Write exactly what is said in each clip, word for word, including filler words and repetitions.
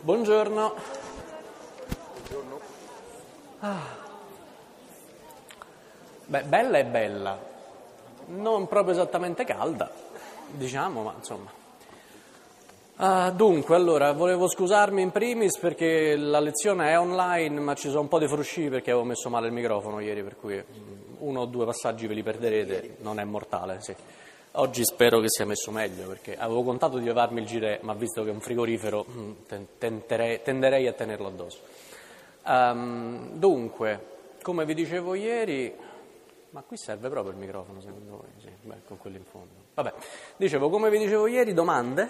Buongiorno. Buongiorno. Ah. Beh, bella è bella, non proprio esattamente calda, diciamo, ma insomma. Ah, dunque, allora, volevo scusarmi in primis perché la lezione è online, ma ci sono un po' di frusci perché avevo messo male il microfono ieri, per cui uno o due passaggi ve li perderete, non è mortale, sì. Oggi spero che sia messo meglio, perché avevo contato di levarmi il gilet, ma visto che è un frigorifero, tenterei, tenderei a tenerlo addosso. Um, dunque, come vi dicevo ieri, ma qui serve proprio il microfono secondo voi? Sì, beh, con quello in fondo. Vabbè, dicevo, come vi dicevo ieri, domande?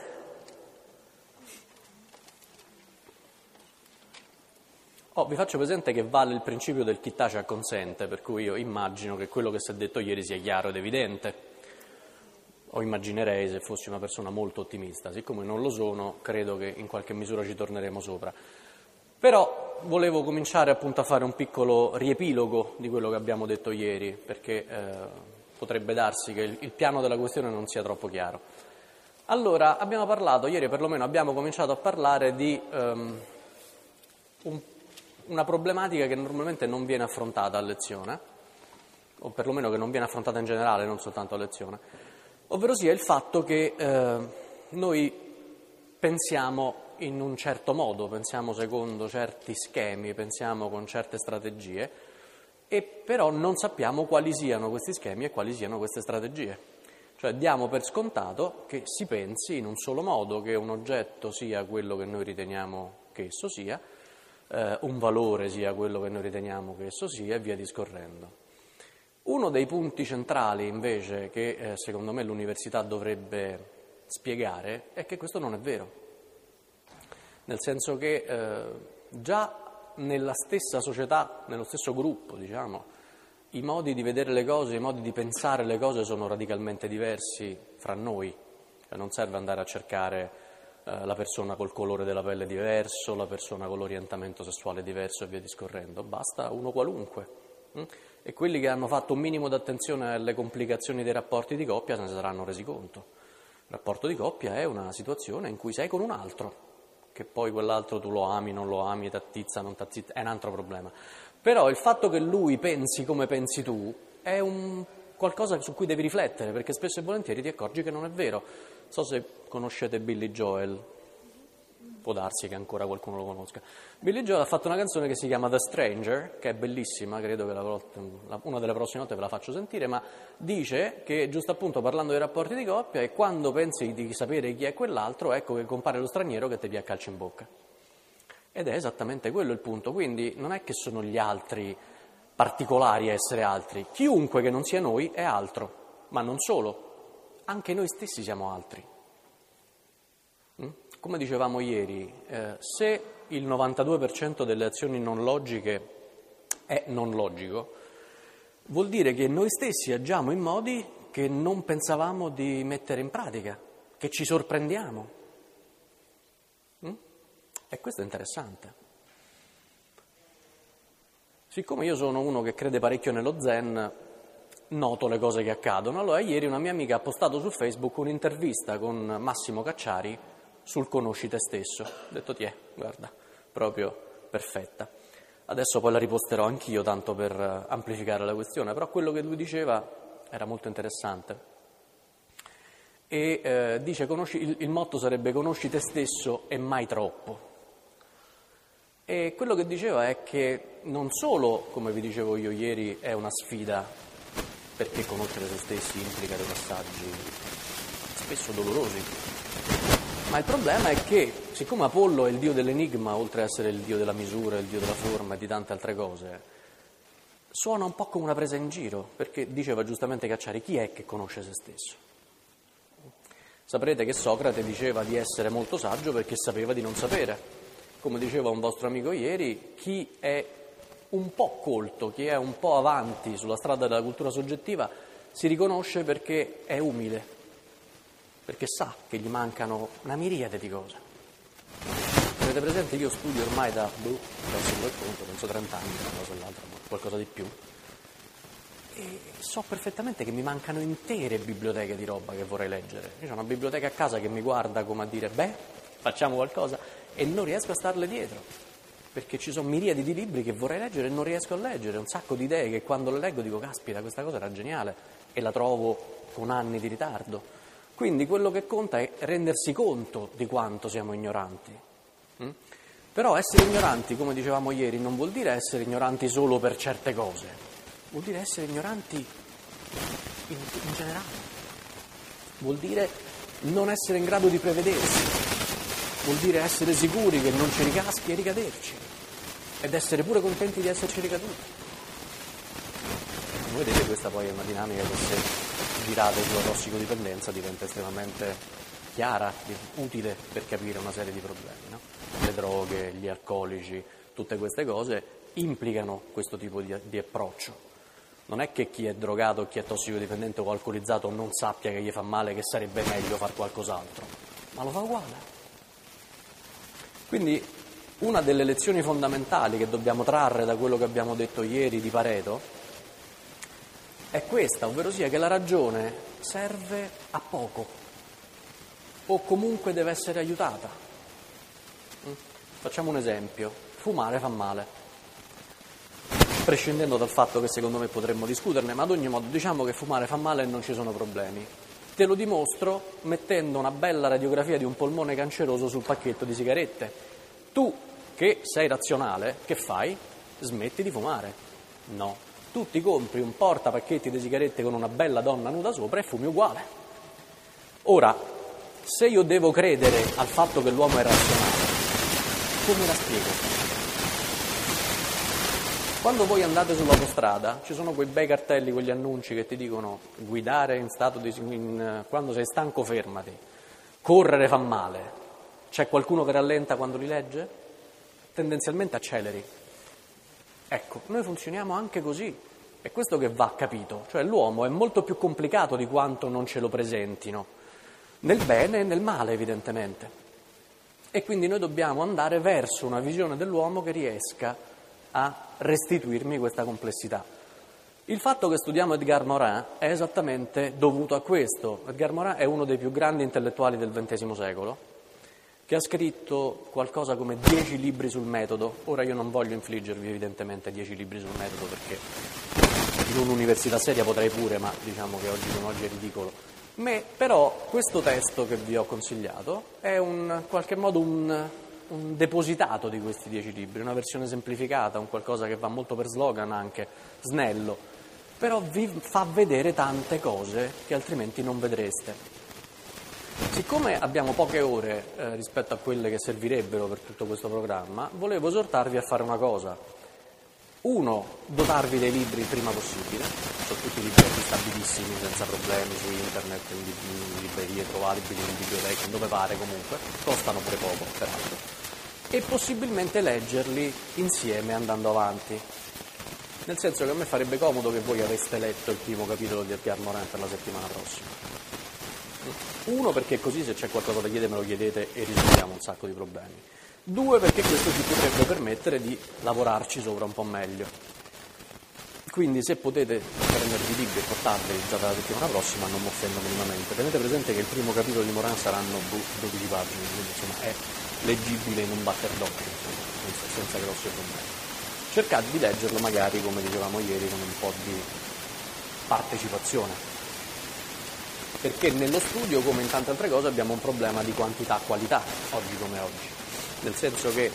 Oh, vi faccio presente che vale il principio del chi tace acconsente, per cui io immagino che quello che si è detto ieri sia chiaro ed evidente. O immaginerei se fossi una persona molto ottimista. Siccome non lo sono, credo che in qualche misura ci torneremo sopra. Però volevo cominciare appunto a fare un piccolo riepilogo di quello che abbiamo detto ieri, perché eh, potrebbe darsi che il, il piano della questione non sia troppo chiaro. Allora, abbiamo parlato, ieri perlomeno abbiamo cominciato a parlare di um, un, una problematica che normalmente non viene affrontata a lezione, o perlomeno che non viene affrontata in generale, non soltanto a lezione, ovvero sia il fatto che eh, noi pensiamo in un certo modo, pensiamo secondo certi schemi, pensiamo con certe strategie, e però non sappiamo quali siano questi schemi e quali siano queste strategie. Cioè diamo per scontato che si pensi in un solo modo, che un oggetto sia quello che noi riteniamo che esso sia, eh, un valore sia quello che noi riteniamo che esso sia, e via discorrendo. Uno dei punti centrali, invece, che eh, secondo me l'università dovrebbe spiegare è che questo non è vero. Nel senso che eh, già nella stessa società, nello stesso gruppo, diciamo, i modi di vedere le cose, i modi di pensare le cose sono radicalmente diversi fra noi. Cioè, non serve andare a cercare eh, la persona col colore della pelle diverso, la persona con l'orientamento sessuale diverso e via discorrendo. Basta uno qualunque. Hm? E quelli che hanno fatto un minimo d'attenzione alle complicazioni dei rapporti di coppia se ne saranno resi conto. Il rapporto di coppia è una situazione in cui sei con un altro, che poi quell'altro tu lo ami, non lo ami, t'attizza, non t'attizza, è un altro problema. Però il fatto che lui pensi come pensi tu è un qualcosa su cui devi riflettere, perché spesso e volentieri ti accorgi che non è vero. Non so se conoscete Billy Joel. Può darsi che ancora qualcuno lo conosca. Billy Joel ha fatto una canzone che si chiama The Stranger, che è bellissima, credo che la volta, una delle prossime volte ve la faccio sentire, ma dice che, giusto appunto parlando dei rapporti di coppia, e quando pensi di sapere chi è quell'altro, ecco che compare lo straniero che ti pia calcio in bocca. Ed è esattamente quello il punto, quindi non è che sono gli altri particolari a essere altri, chiunque che non sia noi è altro, ma non solo, anche noi stessi siamo altri. Come dicevamo ieri, eh, se il novantadue per cento delle azioni non logiche è non logico, vuol dire che noi stessi agiamo in modi che non pensavamo di mettere in pratica, che ci sorprendiamo. Mm? E questo è interessante. Siccome io sono uno che crede parecchio nello zen, noto le cose che accadono. Allora ieri una mia amica ha postato su Facebook un'intervista con Massimo Cacciari sul conosci te stesso. Ho detto, tiè, guarda, proprio perfetta. Adesso poi la riposterò anch'io, tanto per amplificare la questione, però quello che lui diceva era molto interessante. E eh, dice, conosci, il, il motto sarebbe conosci te stesso e mai troppo. E quello che diceva è che non solo, come vi dicevo io ieri, è una sfida, perché conoscere se stessi implica dei passaggi spesso dolorosi, ma il problema è che, siccome Apollo è il dio dell'enigma, oltre ad essere il dio della misura, il dio della forma e di tante altre cose, suona un po' come una presa in giro, perché diceva giustamente Cacciari, chi è che conosce se stesso? Saprete che Socrate diceva di essere molto saggio perché sapeva di non sapere. Come diceva un vostro amico ieri, chi è un po' colto, chi è un po' avanti sulla strada della cultura soggettiva, si riconosce perché è umile, perché sa che gli mancano una miriade di cose. Avete presente, io studio ormai da, boh, penso quel conto, penso trenta anni, una cosa o l'altra, qualcosa di più, e so perfettamente che mi mancano intere biblioteche di roba che vorrei leggere. Io ho una biblioteca a casa che mi guarda come a dire, beh, facciamo qualcosa, e non riesco a starle dietro, perché ci sono miriadi di libri che vorrei leggere e non riesco a leggere, un sacco di idee che quando le leggo dico caspita, questa cosa era geniale e la trovo con anni di ritardo. Quindi quello che conta è rendersi conto di quanto siamo ignoranti. Mm? Però essere ignoranti, come dicevamo ieri, non vuol dire essere ignoranti solo per certe cose, vuol dire essere ignoranti in, in generale, vuol dire non essere in grado di prevedersi, vuol dire essere sicuri che non ci ricaschi e ricaderci, ed essere pure contenti di esserci ricaduti. Vedete, questa poi è una dinamica che se girate sulla tossicodipendenza diventa estremamente chiara, utile per capire una serie di problemi, no? Le droghe, gli alcolici, tutte queste cose implicano questo tipo di, di approccio. Non è che chi è drogato o chi è tossicodipendente o alcolizzato non sappia che gli fa male, che sarebbe meglio far qualcos'altro, ma lo fa uguale. Quindi una delle lezioni fondamentali che dobbiamo trarre da quello che abbiamo detto ieri di Pareto è questa, ovvero sia che la ragione serve a poco o comunque deve essere aiutata. Facciamo un esempio: fumare fa male, prescindendo dal fatto che secondo me potremmo discuterne, ma ad ogni modo diciamo che fumare fa male e non ci sono problemi. Te lo dimostro mettendo una bella radiografia di un polmone canceroso sul pacchetto di sigarette. Tu, che sei razionale, che fai? Smetti di fumare. No. Tu ti compri un portapacchetti di sigarette con una bella donna nuda sopra e fumi uguale. Ora, se io devo credere al fatto che l'uomo è razionale, come la spiego? Quando voi andate sull'autostrada ci sono quei bei cartelli, quegli annunci che ti dicono guidare in stato di... In, quando sei stanco fermati, correre fa male. C'è qualcuno che rallenta quando li legge? Tendenzialmente acceleri. Ecco, noi funzioniamo anche così, è questo che va capito, cioè l'uomo è molto più complicato di quanto non ce lo presentino, nel bene e nel male evidentemente, e quindi noi dobbiamo andare verso una visione dell'uomo che riesca a restituirmi questa complessità. Il fatto che studiamo Edgar Morin è esattamente dovuto a questo. Edgar Morin è uno dei più grandi intellettuali del ventesimo secolo, che ha scritto qualcosa come dieci libri sul metodo. Ora io non voglio infliggervi evidentemente dieci libri sul metodo, perché in un'università seria potrei pure, ma diciamo che oggi come oggi è ridicolo. Me, però questo testo che vi ho consigliato è un, in qualche modo un, un depositato di questi dieci libri, una versione semplificata, un qualcosa che va molto per slogan anche, snello, però vi fa vedere tante cose che altrimenti non vedreste. Siccome abbiamo poche ore eh, rispetto a quelle che servirebbero per tutto questo programma, volevo esortarvi a fare una cosa. Uno, dotarvi dei libri il prima possibile, sono tutti libri acquistabilissimi senza problemi su internet, in, in librerie, trovabili in biblioteca, dove pare comunque, costano pure poco peraltro, e possibilmente leggerli insieme andando avanti. Nel senso che a me farebbe comodo che voi aveste letto il primo capitolo di Edgar Morin per la settimana prossima. Uno, perché così se c'è qualcosa da chiedere me lo chiedete e risolviamo un sacco di problemi. Due, perché questo ci potrebbe permettere di lavorarci sopra un po' meglio. Quindi se potete prendervi i libri e portarli già dalla settimana prossima non mi offendo minimamente. Tenete presente che il primo capitolo di Morin saranno dodici pagine, quindi insomma è leggibile in un batter d'occhio, senza, senza grossi problemi. Cercate di leggerlo magari, come dicevamo ieri, con un po' di partecipazione. Perché nello studio, come in tante altre cose, abbiamo un problema di quantità-qualità, oggi come oggi. Nel senso che,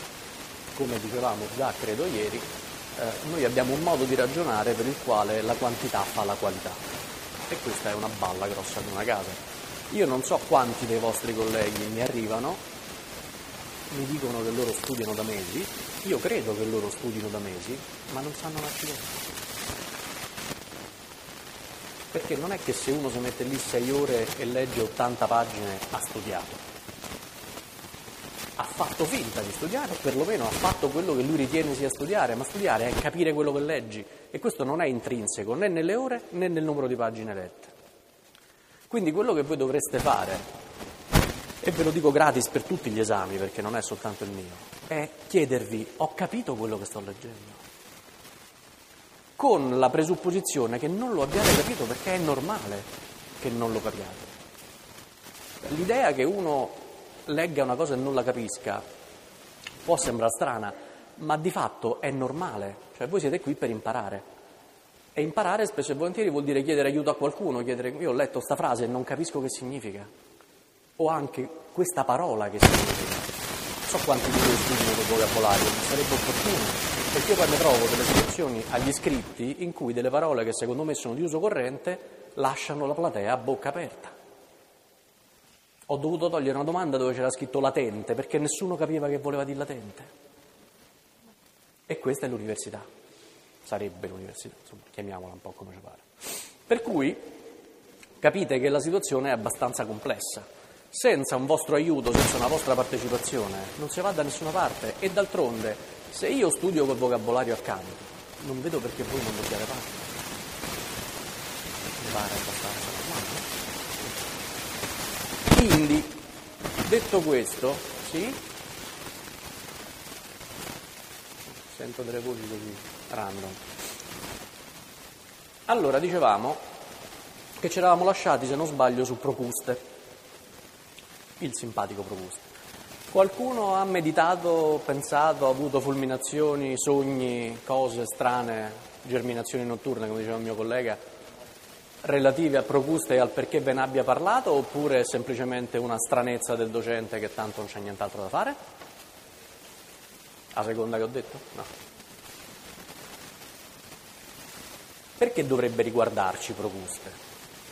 come dicevamo già credo ieri, eh, noi abbiamo un modo di ragionare per il quale la quantità fa la qualità. E questa è una balla grossa di una casa. Io non so quanti dei vostri colleghi mi arrivano, mi dicono che loro studiano da mesi, io credo che loro studino da mesi, ma non sanno un accidente. Perché non è che se uno si mette lì sei ore e legge ottanta pagine ha studiato. Ha fatto finta di studiare, o perlomeno ha fatto quello che lui ritiene sia studiare, ma studiare è capire quello che leggi, e questo non è intrinseco né nelle ore né nel numero di pagine lette. Quindi quello che voi dovreste fare, e ve lo dico gratis per tutti gli esami perché non è soltanto il mio, è chiedervi: ho capito quello che sto leggendo? Con la presupposizione che non lo abbiate capito, perché è normale che non lo capiate. L'idea che uno legga una cosa e non la capisca può sembrare strana, ma di fatto è normale, cioè voi siete qui per imparare. E imparare spesso e volentieri vuol dire chiedere aiuto a qualcuno, chiedere io ho letto sta frase e non capisco che significa, o anche questa parola che significa. Non so quanti di voi studiano col vocabolario, ma sarebbe opportuno, perché io poi mi trovo delle situazioni agli iscritti in cui delle parole che secondo me sono di uso corrente lasciano la platea a bocca aperta. Ho dovuto togliere una domanda dove c'era scritto latente, perché nessuno capiva che voleva dire latente. E questa è l'università. Sarebbe l'università, insomma, chiamiamola un po' come ci pare. Per cui capite che la situazione è abbastanza complessa. Senza un vostro aiuto, senza una vostra partecipazione, non si va da nessuna parte. E d'altronde, se io studio col vocabolario accanto, non vedo perché voi non dobbiate fare. Mi pare abbastanza normale, no? Quindi, detto questo, sì? Sento delle voci così random. Allora, dicevamo che ci eravamo lasciati, se non sbaglio, su Procuste, il simpatico Procuste. Qualcuno ha meditato, pensato, ha avuto fulminazioni, sogni, cose strane, germinazioni notturne, come diceva il mio collega, relative a Procuste e al perché ve ne abbia parlato, oppure è semplicemente una stranezza del docente che tanto non c'è nient'altro da fare? La seconda che ho detto? No. Perché dovrebbe riguardarci Procuste?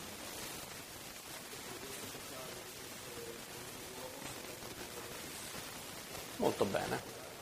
Molto bene.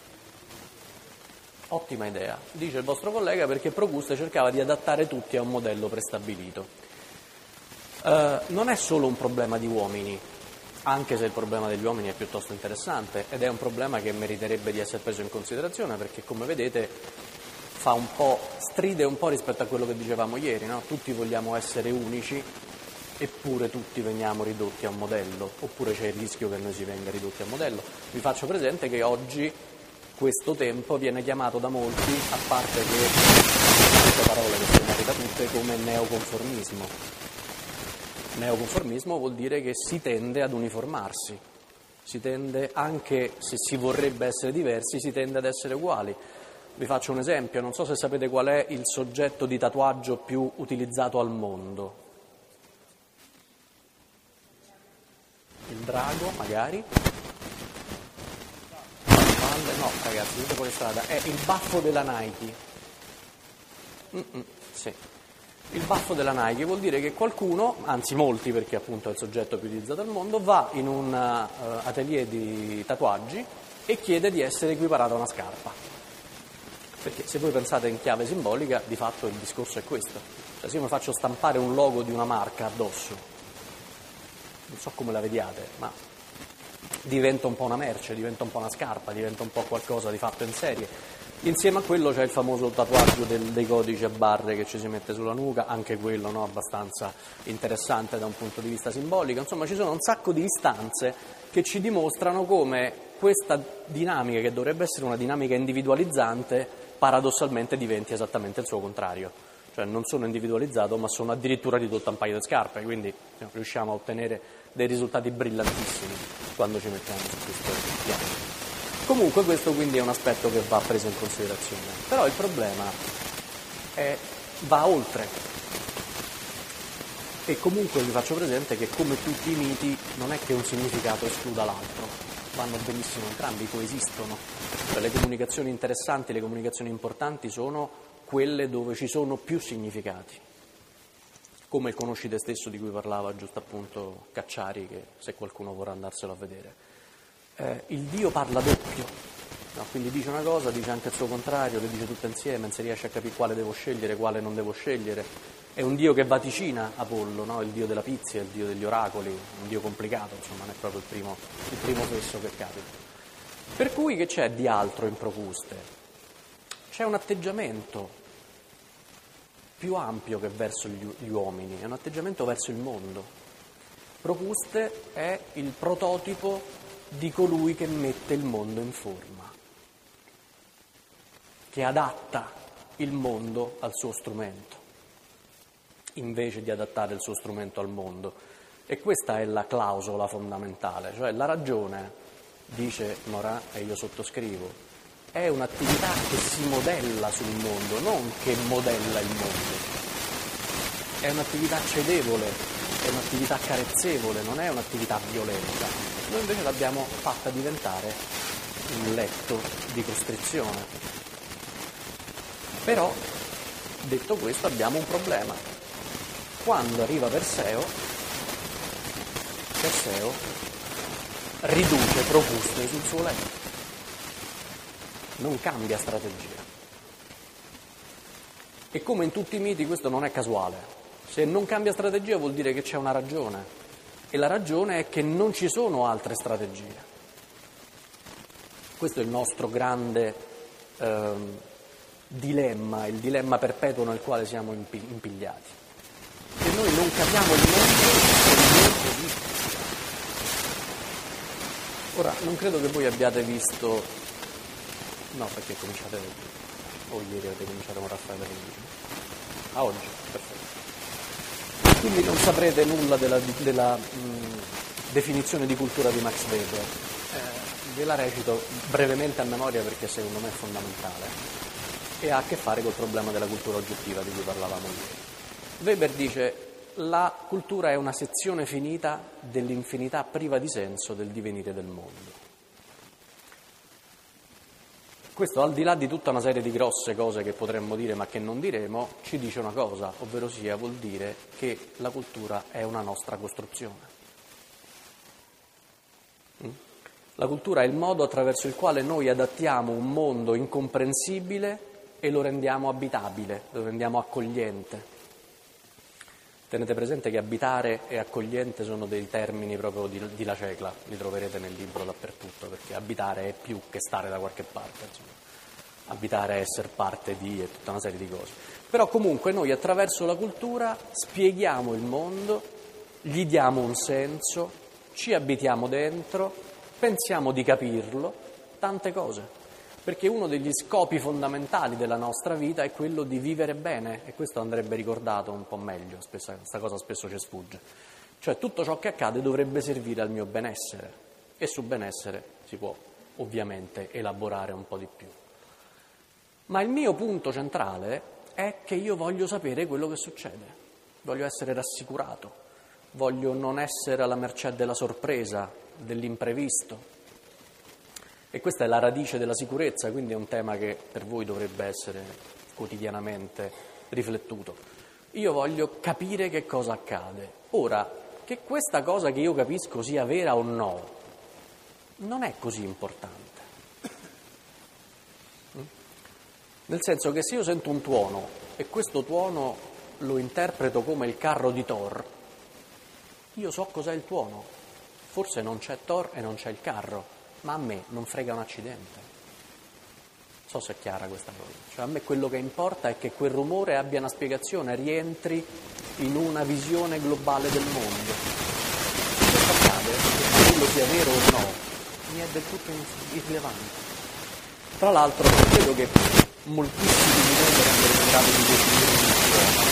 Ottima idea. Dice il vostro collega perché Procuste cercava di adattare tutti a un modello prestabilito. Eh, non è solo un problema di uomini, anche se il problema degli uomini è piuttosto interessante ed è un problema che meriterebbe di essere preso in considerazione perché, come vedete, fa un po', stride un po' rispetto a quello che dicevamo ieri, no? Tutti vogliamo essere unici, eppure tutti veniamo ridotti a un modello, oppure c'è il rischio che noi si venga ridotti a un modello. Vi faccio presente che oggi questo tempo viene chiamato da molti, a parte che queste parole che sono arrivate tutte, come neoconformismo. Neoconformismo vuol dire che si tende ad uniformarsi, si tende, anche se si vorrebbe essere diversi, si tende ad essere uguali. Vi faccio un esempio, non so se sapete qual è il soggetto di tatuaggio più utilizzato al mondo. Il drago, magari? No, ragazzi, tutto fuori strada. È il baffo della Nike. Mm-mm, sì. Il baffo della Nike vuol dire che qualcuno, anzi molti perché appunto è il soggetto più utilizzato al mondo, va in un uh, atelier di tatuaggi e chiede di essere equiparato a una scarpa. Perché se voi pensate in chiave simbolica, di fatto il discorso è questo. Cioè se io mi faccio stampare un logo di una marca addosso, non so come la vediate, ma diventa un po' una merce, diventa un po' una scarpa, diventa un po' qualcosa di fatto in serie. Insieme a quello c'è il famoso tatuaggio del, dei codici a barre che ci si mette sulla nuca, anche quello, no, abbastanza interessante da un punto di vista simbolico. Insomma, ci sono un sacco di istanze che ci dimostrano come questa dinamica, che dovrebbe essere una dinamica individualizzante, paradossalmente diventi esattamente il suo contrario. Cioè non sono individualizzato, ma sono addirittura ridotto a un paio di scarpe, quindi no, riusciamo a ottenere dei risultati brillantissimi quando ci mettiamo su questo piano. Comunque questo quindi è un aspetto che va preso in considerazione, però il problema è, va oltre. E comunque vi faccio presente che come tutti i miti non è che un significato escluda l'altro, vanno benissimo entrambi, coesistono. Cioè, le comunicazioni interessanti, le comunicazioni importanti sono quelle dove ci sono più significati, come il conosci te stesso di cui parlava giusto appunto Cacciari, che se qualcuno vorrà andarselo a vedere. Eh, il Dio parla doppio, no? Quindi dice una cosa, dice anche il suo contrario, le dice tutte insieme, non si riesce a capire quale devo scegliere, quale non devo scegliere. È un Dio che vaticina Apollo, no? Il Dio della pizia, il Dio degli oracoli, un Dio complicato, insomma non è proprio il primo, il primo fesso che capita. Per cui che c'è di altro in Procuste? C'è un atteggiamento più ampio che verso gli, gli uomini, è un atteggiamento verso il mondo. Procuste è il prototipo di colui che mette il mondo in forma, che adatta il mondo al suo strumento, invece di adattare il suo strumento al mondo. E questa è la clausola fondamentale, cioè la ragione, dice Morin e io sottoscrivo, è un'attività che si modella sul mondo, non che modella il mondo. È un'attività cedevole, è un'attività carezzevole, non è un'attività violenta. Noi invece l'abbiamo fatta diventare un letto di costrizione. Però, detto questo, abbiamo un problema. Quando arriva Perseo, Perseo riduce Procuste sul suo letto. Non cambia strategia. E come in tutti i miti questo non è casuale. Se non cambia strategia vuol dire che c'è una ragione. E la ragione è che non ci sono altre strategie. Questo è il nostro grande eh, dilemma, il dilemma perpetuo nel quale siamo impigliati. Che noi non capiamo il mondo e il mondo esiste. Ora, non credo che voi abbiate visto, no, perché cominciate oggi, o ieri avete cominciato con Raffaele Pellegrini. Ah, oggi, perfetto. Quindi non saprete nulla della, della mh, definizione di cultura di Max Weber. Eh, ve la recito brevemente a memoria perché secondo me è fondamentale e ha a che fare col problema della cultura oggettiva di cui parlavamo ieri. Weber dice: la cultura è una sezione finita dell'infinità priva di senso del divenire del mondo. Questo, al di là di tutta una serie di grosse cose che potremmo dire ma che non diremo, ci dice una cosa, ovvero sia vuol dire che la cultura è una nostra costruzione. La cultura è il modo attraverso il quale noi adattiamo un mondo incomprensibile e lo rendiamo abitabile, lo rendiamo accogliente. Tenete presente che abitare e accogliente sono dei termini proprio di, di La Cecla, li troverete nel libro dappertutto, perché abitare è più che stare da qualche parte, insomma. Abitare è essere parte di e tutta una serie di cose. Però comunque noi attraverso la cultura spieghiamo il mondo, gli diamo un senso, ci abitiamo dentro, pensiamo di capirlo, tante cose. Perché uno degli scopi fondamentali della nostra vita è quello di vivere bene, e questo andrebbe ricordato un po' meglio, spesso, questa cosa spesso ci sfugge. Cioè tutto ciò che accade dovrebbe servire al mio benessere, e su benessere si può ovviamente elaborare un po' di più. Ma il mio punto centrale è che io voglio sapere quello che succede, voglio essere rassicurato, voglio non essere alla mercé della sorpresa, dell'imprevisto. E questa è la radice della sicurezza, quindi è un tema che per voi dovrebbe essere quotidianamente riflettuto. Io voglio capire che cosa accade. Ora, che questa cosa che io capisco sia vera o no, non è così importante. Nel senso che se io sento un tuono e questo tuono lo interpreto come il carro di Thor, io so cos'è il tuono. Forse non c'è Thor e non c'è il carro. Ma a me non frega un accidente. Non so se è chiara questa cosa. Cioè a me quello che importa è che quel rumore abbia una spiegazione, rientri in una visione globale del mondo. Questo accade, che quello sia vero o no, mi è del tutto irrilevante. Tra l'altro credo che moltissimi di noi sarebbero in grado di definire un tuono.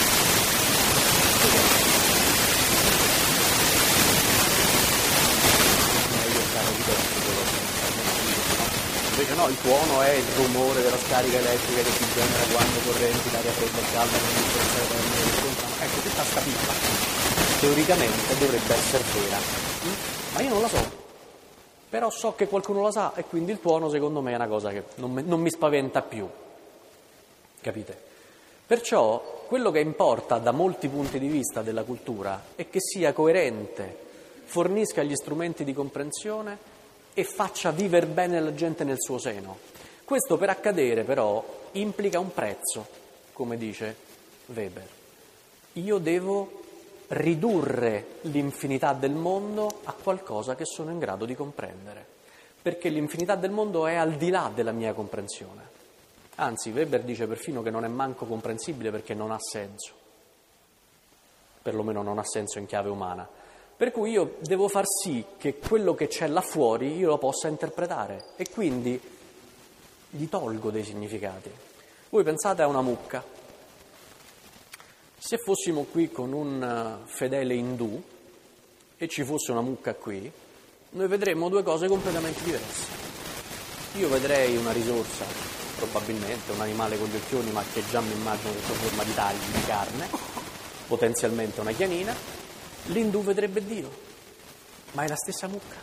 Invece no, il tuono è il rumore della scarica elettrica che si genera quando correnti d'aria fredda e calda non differenziale termica. Ecco, tutta sta pippa teoricamente dovrebbe essere vera, ma io non la so. Però so che qualcuno la sa e quindi il tuono secondo me è una cosa che non mi, non mi spaventa più. Capite? Perciò quello che importa da molti punti di vista della cultura è che sia coerente, fornisca gli strumenti di comprensione e faccia vivere bene la gente nel suo seno. Questo per accadere però implica un prezzo, come dice Weber. Io devo ridurre l'infinità del mondo a qualcosa che sono in grado di comprendere, perché l'infinità del mondo è al di là della mia comprensione. Anzi, Weber dice perfino che non è manco comprensibile perché non ha senso, perlomeno non ha senso in chiave umana. Per cui io devo far sì che quello che c'è là fuori io lo possa interpretare e quindi gli tolgo dei significati. Voi pensate a una mucca. Se fossimo qui con un fedele indù, e ci fosse una mucca qui, noi vedremmo due cose completamente diverse. Io vedrei una risorsa, probabilmente un animale con gli occhioni, ma che già mi immagino sotto forma di tagli di carne, potenzialmente una chianina. L'indù vedrebbe Dio, ma è la stessa mucca.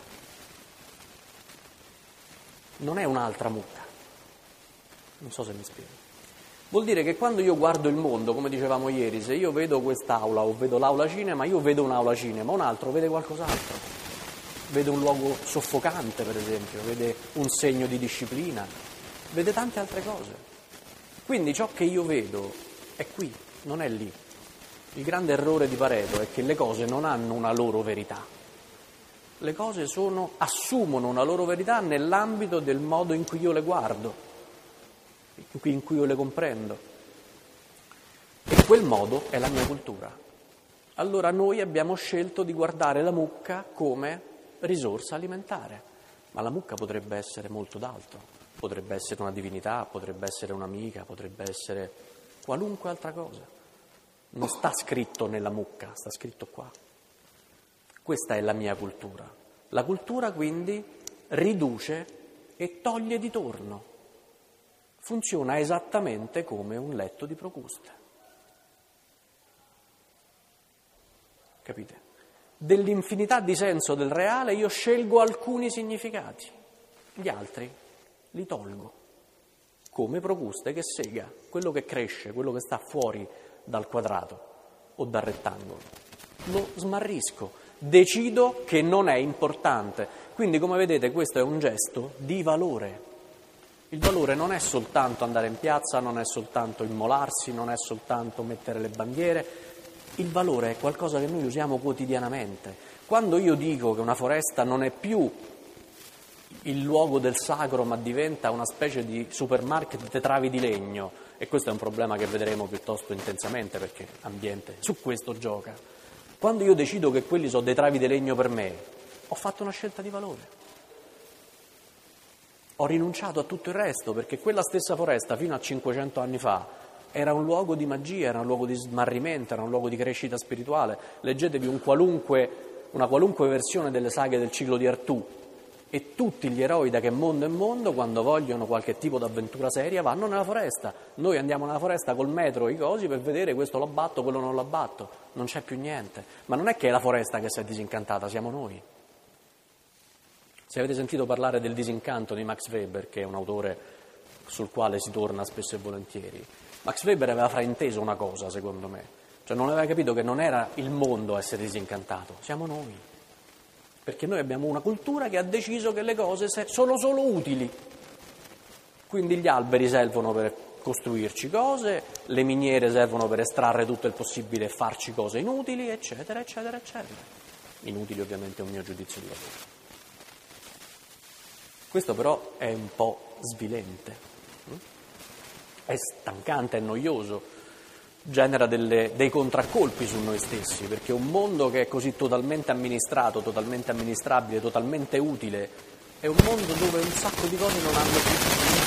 Non è un'altra mucca. Non so se mi spiego. Vuol dire che quando io guardo il mondo, come dicevamo ieri, se io vedo quest'aula o vedo l'aula cinema, io vedo un'aula cinema, un altro vede qualcos'altro. Vede un luogo soffocante, per esempio, vede un segno di disciplina, vede tante altre cose. Quindi ciò che io vedo è qui, non è lì. Il grande errore di Pareto è che le cose non hanno una loro verità. Le cose sono, assumono una loro verità nell'ambito del modo in cui io le guardo, in cui io le comprendo. E quel modo è la mia cultura. Allora noi abbiamo scelto di guardare la mucca come risorsa alimentare, ma la mucca potrebbe essere molto d'altro, potrebbe essere una divinità, potrebbe essere un'amica, potrebbe essere qualunque altra cosa. Non sta scritto nella mucca, sta scritto qua. Questa è la mia cultura. La cultura quindi riduce e toglie di torno. Funziona esattamente come un letto di Procuste. Capite? Dell'infinità di senso del reale io scelgo alcuni significati, gli altri li tolgo, come Procuste che sega quello che cresce, quello che sta fuori dal quadrato o dal rettangolo. Lo smarrisco, decido che non è importante. Quindi, come vedete, questo è un gesto di valore. Il valore non è soltanto andare in piazza, non è soltanto immolarsi, non è soltanto mettere le bandiere. Il valore è qualcosa che noi usiamo quotidianamente. Quando io dico che una foresta non è più il luogo del sacro, ma diventa una specie di supermarket di travi di legno, e questo è un problema che vedremo piuttosto intensamente perché ambiente su questo gioca. Quando io decido che quelli sono dei travi di legno per me, ho fatto una scelta di valore. Ho rinunciato a tutto il resto, perché quella stessa foresta fino a cinquecento anni fa era un luogo di magia, era un luogo di smarrimento, era un luogo di crescita spirituale. Leggetevi un qualunque, una qualunque versione delle saghe del ciclo di Artù e tutti gli eroi da che mondo è mondo, quando vogliono qualche tipo di avventura seria, vanno nella foresta. Noi andiamo nella foresta col metro e i cosi per vedere questo lo abbatto, quello non lo abbatto. Non c'è più niente. Ma non è che è la foresta che si è disincantata, siamo noi. Se avete sentito parlare del disincanto di Max Weber, che è un autore sul quale si torna spesso e volentieri, Max Weber aveva frainteso una cosa, secondo me. Cioè non aveva capito che non era il mondo a essere disincantato, siamo noi. Perché noi abbiamo una cultura che ha deciso che le cose sono solo utili. Quindi gli alberi servono per costruirci cose, le miniere servono per estrarre tutto il possibile e farci cose inutili, eccetera, eccetera, eccetera. Inutili ovviamente è un mio giudizio di lavoro. Questo però è un po' svilente, è stancante, è noioso, genera delle, dei contraccolpi su noi stessi, perché un mondo che è così totalmente amministrato, totalmente amministrabile, totalmente utile, è un mondo dove un sacco di cose non hanno più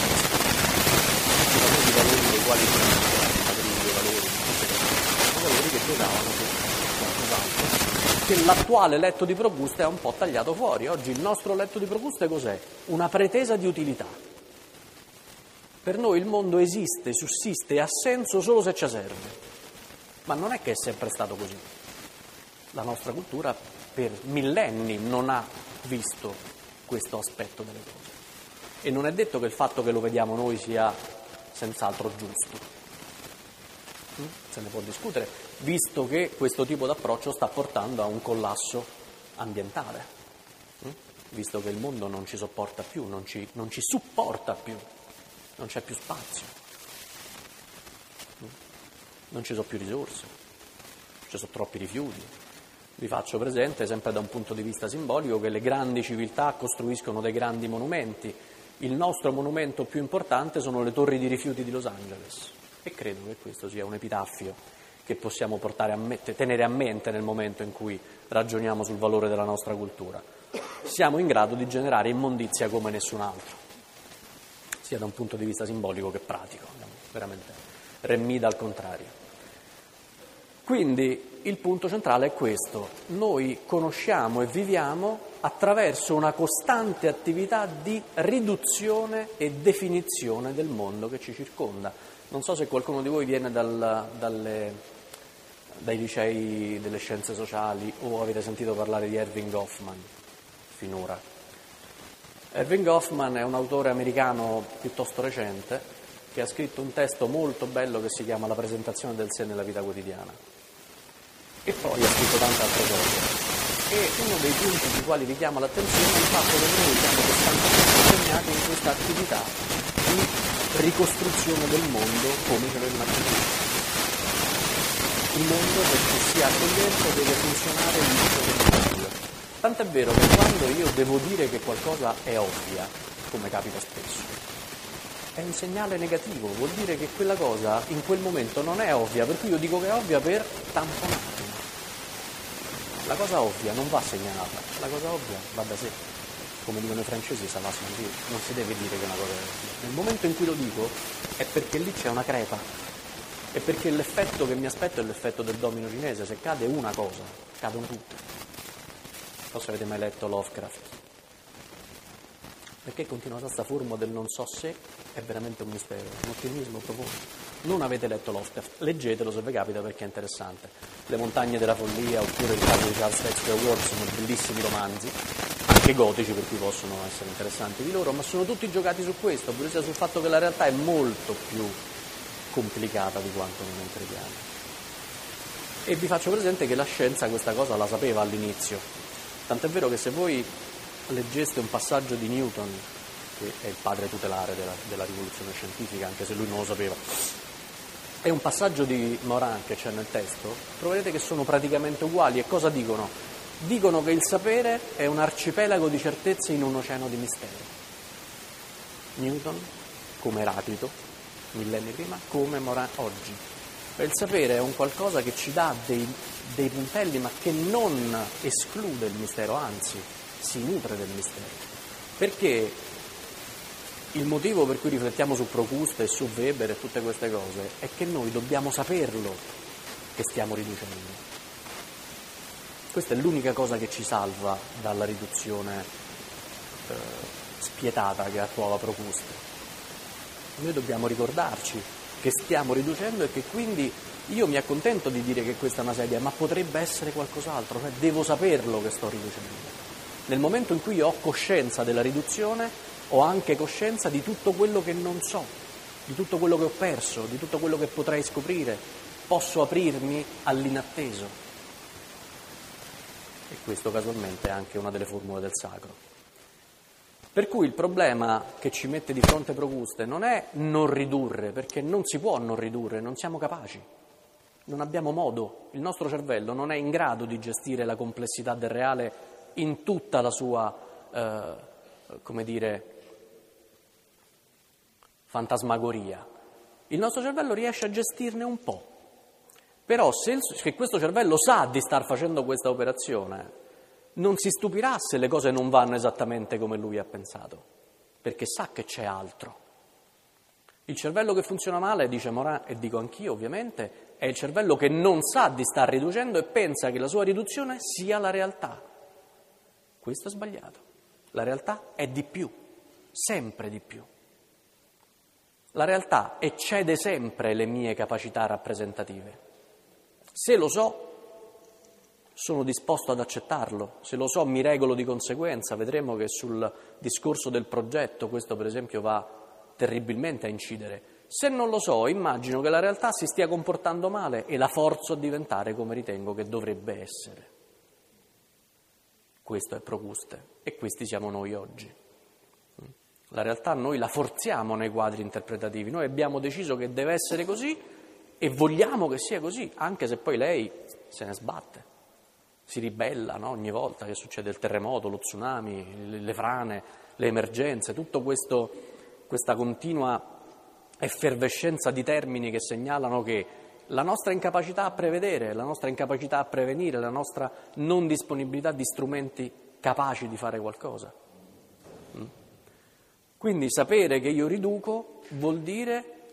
i valori dei quali sono i valori, i valori che giocavano su qualcos'altro. Che l'attuale letto di Procuste è un po' tagliato fuori. Oggi il nostro letto di Procuste cos'è? Una pretesa di utilità. Per noi il mondo esiste, sussiste e ha senso solo se ci serve. Ma non è che è sempre stato così. La nostra cultura per millenni non ha visto questo aspetto delle cose. E non è detto che il fatto che lo vediamo noi sia senz'altro giusto. Se ne può discutere, visto che questo tipo di approccio sta portando a un collasso ambientale, visto che il mondo non ci sopporta più, non ci, non ci supporta più, non c'è più spazio, non ci sono più risorse, ci sono troppi rifiuti. Vi faccio presente, sempre da un punto di vista simbolico, che le grandi civiltà costruiscono dei grandi monumenti. Il nostro monumento più importante sono le torri di rifiuti di Los Angeles. E credo che questo sia un epitaffio che possiamo portare a me- tenere a mente nel momento in cui ragioniamo sul valore della nostra cultura. Siamo in grado di generare immondizia come nessun altro, sia da un punto di vista simbolico che pratico, veramente remmida al contrario. Quindi il punto centrale è questo: noi conosciamo e viviamo attraverso una costante attività di riduzione e definizione del mondo che ci circonda. Non so se qualcuno di voi viene dal, dalle, dai licei delle scienze sociali o avete sentito parlare di Erving Goffman finora. Erving Goffman è un autore americano piuttosto recente che ha scritto un testo molto bello che si chiama La presentazione del sé nella vita quotidiana. E poi ha scritto tante altre cose. E uno dei punti sui quali richiamo l'attenzione è il fatto che noi siamo costantemente impegnati in questa attività di ricostruzione del mondo come ce lo immaginiamo. Il mondo, perché sia accogliente, deve funzionare in modo meglio. Tant'è vero che quando io devo dire che qualcosa è ovvia, come capita spesso, è un segnale negativo, vuol dire che quella cosa in quel momento non è ovvia, per cui io dico che è ovvia per tamponarla. La cosa ovvia non va segnalata, la cosa ovvia va da sé. Come dicono i francesi, ça va sans dire, non si deve dire che una cosa è ovvia. Nel momento in cui lo dico è perché lì c'è una crepa, è perché l'effetto che mi aspetto è l'effetto del domino cinese, se cade una cosa, cadono tutte. Non so se avete mai letto Lovecraft. Perché continua questa forma del non so se è veramente un mistero, un ottimismo profondo. Non avete letto Lovecraft, leggetelo se vi capita perché è interessante. Le montagne della follia oppure il caso di Charles Dexter Ward sono bellissimi romanzi, anche gotici per cui possono essere interessanti di loro, ma sono tutti giocati su questo, pure sia sul fatto che la realtà è molto più complicata di quanto non crediamo. E vi faccio presente che la scienza questa cosa la sapeva all'inizio, tant'è vero che se voi leggeste un passaggio di Newton, che è il padre tutelare della, della rivoluzione scientifica, anche se lui non lo sapeva, e un passaggio di Morin che c'è nel testo, troverete che sono praticamente uguali. E cosa dicono? Dicono che il sapere è un arcipelago di certezze in un oceano di misteri. Newton, come Eraclito, millenni prima, come Morin oggi. Il sapere è un qualcosa che ci dà dei, dei puntelli, ma che non esclude il mistero, anzi, si nutre del mistero. Perché il motivo per cui riflettiamo su Procuste e su Weber e tutte queste cose è che noi dobbiamo saperlo che stiamo riducendo. Questa è l'unica cosa che ci salva dalla riduzione eh, spietata che attuava Procuste. Noi dobbiamo ricordarci che stiamo riducendo e che quindi io mi accontento di dire che questa è una sedia, ma potrebbe essere qualcos'altro, cioè devo saperlo che sto riducendo. Nel momento in cui ho coscienza della riduzione, ho anche coscienza di tutto quello che non so, di tutto quello che ho perso, di tutto quello che potrei scoprire. Posso aprirmi all'inatteso. E questo casualmente è anche una delle formule del sacro. Per cui il problema che ci mette di fronte Procuste non è non ridurre, perché non si può non ridurre, non siamo capaci, non abbiamo modo, il nostro cervello non è in grado di gestire la complessità del reale in tutta la sua, eh, come dire, fantasmagoria. Il nostro cervello riesce a gestirne un po', però se, il, se questo cervello sa di star facendo questa operazione, non si stupirà se le cose non vanno esattamente come lui ha pensato, perché sa che c'è altro. Il cervello che funziona male, dice Morin, e dico anch'io ovviamente, è il cervello che non sa di star riducendo e pensa che la sua riduzione sia la realtà. Questo è sbagliato. La realtà è di più, sempre di più. La realtà eccede sempre le mie capacità rappresentative. Se lo so, sono disposto ad accettarlo. Se lo so, mi regolo di conseguenza. Vedremo che sul discorso del progetto questo, per esempio, va terribilmente a incidere. Se non lo so, immagino che la realtà si stia comportando male e la forzo a diventare come ritengo che dovrebbe essere. Questo è Procuste e questi siamo noi oggi. La realtà noi la forziamo nei quadri interpretativi, noi abbiamo deciso che deve essere così e vogliamo che sia così, anche se poi lei se ne sbatte, si ribella, no? Ogni volta che succede il terremoto, lo tsunami, le frane, le emergenze, tutto questo, questa continua effervescenza di termini che segnalano che la nostra incapacità a prevedere, la nostra incapacità a prevenire, la nostra non disponibilità di strumenti capaci di fare qualcosa. Quindi sapere che io riduco vuol dire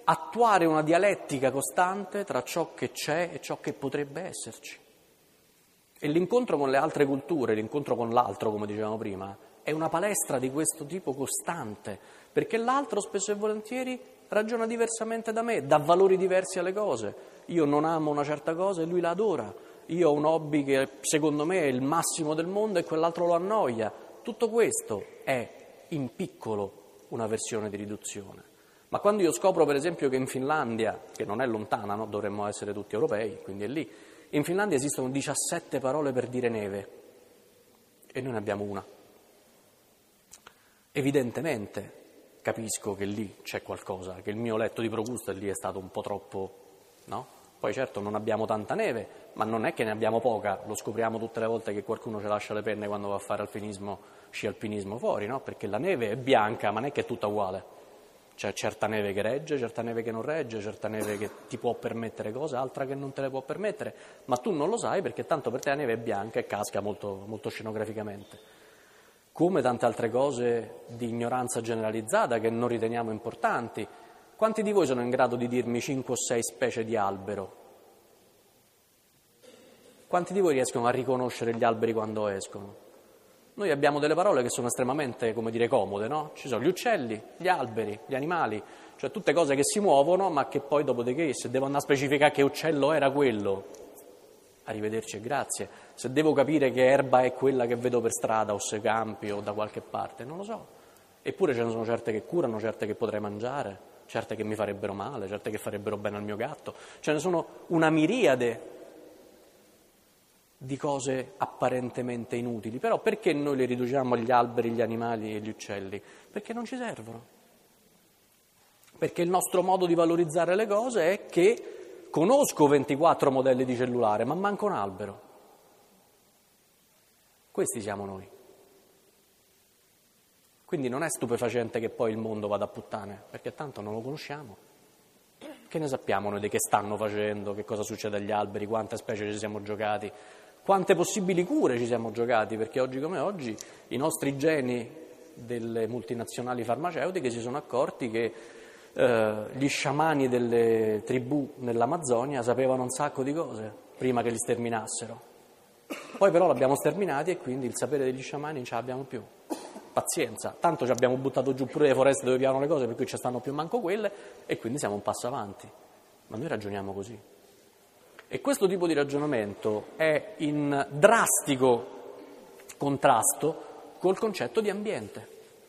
attuare una dialettica costante tra ciò che c'è e ciò che potrebbe esserci. E l'incontro con le altre culture, l'incontro con l'altro, come dicevamo prima, è una palestra di questo tipo costante, perché l'altro spesso e volentieri ragiona diversamente da me, dà valori diversi alle cose. Io non amo una certa cosa e lui la adora. Io ho un hobby che secondo me è il massimo del mondo e quell'altro lo annoia. Tutto questo è in piccolo una versione di riduzione. Ma quando io scopro per esempio che in Finlandia, che non è lontana, no? Dovremmo essere tutti europei, quindi è lì, in Finlandia esistono diciassette parole per dire neve e noi ne abbiamo una. Evidentemente capisco che lì c'è qualcosa, che il mio letto di Procusto lì è stato un po' troppo, no? Poi certo non abbiamo tanta neve, ma non è che ne abbiamo poca, lo scopriamo tutte le volte che qualcuno ci lascia le penne quando va a fare alpinismo, sci alpinismo fuori, no? Perché la neve è bianca, ma non è che è tutta uguale. C'è certa neve che regge, certa neve che non regge, certa neve che ti può permettere cose, altra che non te le può permettere, ma tu non lo sai perché tanto per te la neve è bianca e casca molto, molto scenograficamente. Come tante altre cose di ignoranza generalizzata che non riteniamo importanti. Quanti di voi sono in grado di dirmi cinque o sei specie di albero? Quanti di voi riescono a riconoscere gli alberi quando escono? Noi abbiamo delle parole che sono estremamente, come dire, comode, no? Ci sono gli uccelli, gli alberi, gli animali, cioè tutte cose che si muovono, ma che poi dopodiché, se devo andare a specificare che uccello era quello, arrivederci e grazie. Se devo capire che erba è quella che vedo per strada o sui campi o da qualche parte, non lo so. Eppure ce ne sono certe che curano, certe che potrei mangiare, certe che mi farebbero male, certe che farebbero bene al mio gatto. Ce ne sono una miriade di cose apparentemente inutili, però perché noi le riduciamo agli alberi, gli animali e gli uccelli? Perché non ci servono. Perché il nostro modo di valorizzare le cose è che conosco ventiquattro modelli di cellulare, ma manco un albero. Questi siamo noi. Quindi non è stupefacente che poi il mondo vada a puttane, perché tanto non lo conosciamo. Che ne sappiamo noi di che stanno facendo, che cosa succede agli alberi, quante specie ci siamo giocati, quante possibili cure ci siamo giocati, perché oggi come oggi i nostri geni delle multinazionali farmaceutiche si sono accorti che eh, gli sciamani delle tribù nell'Amazzonia sapevano un sacco di cose prima che li sterminassero. Poi però l'abbiamo sterminati e quindi il sapere degli sciamani non ce l'abbiamo più. Pazienza, tanto ci abbiamo buttato giù pure le foreste dove piano le cose, per cui ci stanno più manco quelle e quindi siamo un passo avanti. Ma noi ragioniamo così. E questo tipo di ragionamento è in drastico contrasto col concetto di ambiente.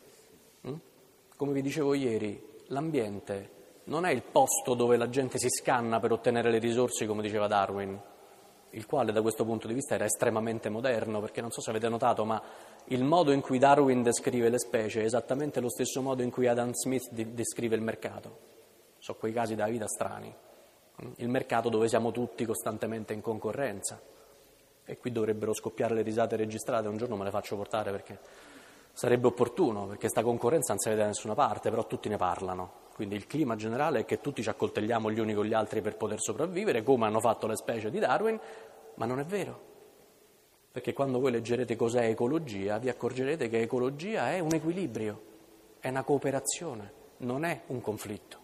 Come vi dicevo ieri, l'ambiente non è il posto dove la gente si scanna per ottenere le risorse, come diceva Darwin, il quale da questo punto di vista era estremamente moderno, perché non so se avete notato, ma il modo in cui Darwin descrive le specie è esattamente lo stesso modo in cui Adam Smith descrive il mercato. Sono quei casi della vita strani. Il mercato dove siamo tutti costantemente in concorrenza. E qui dovrebbero scoppiare le risate registrate, un giorno me le faccio portare perché sarebbe opportuno, perché sta concorrenza non si vede da nessuna parte, però tutti ne parlano. Quindi il clima generale è che tutti ci accoltelliamo gli uni con gli altri per poter sopravvivere, come hanno fatto le specie di Darwin, ma non è vero. Perché quando voi leggerete cos'è ecologia, vi accorgerete che ecologia è un equilibrio, è una cooperazione, non è un conflitto.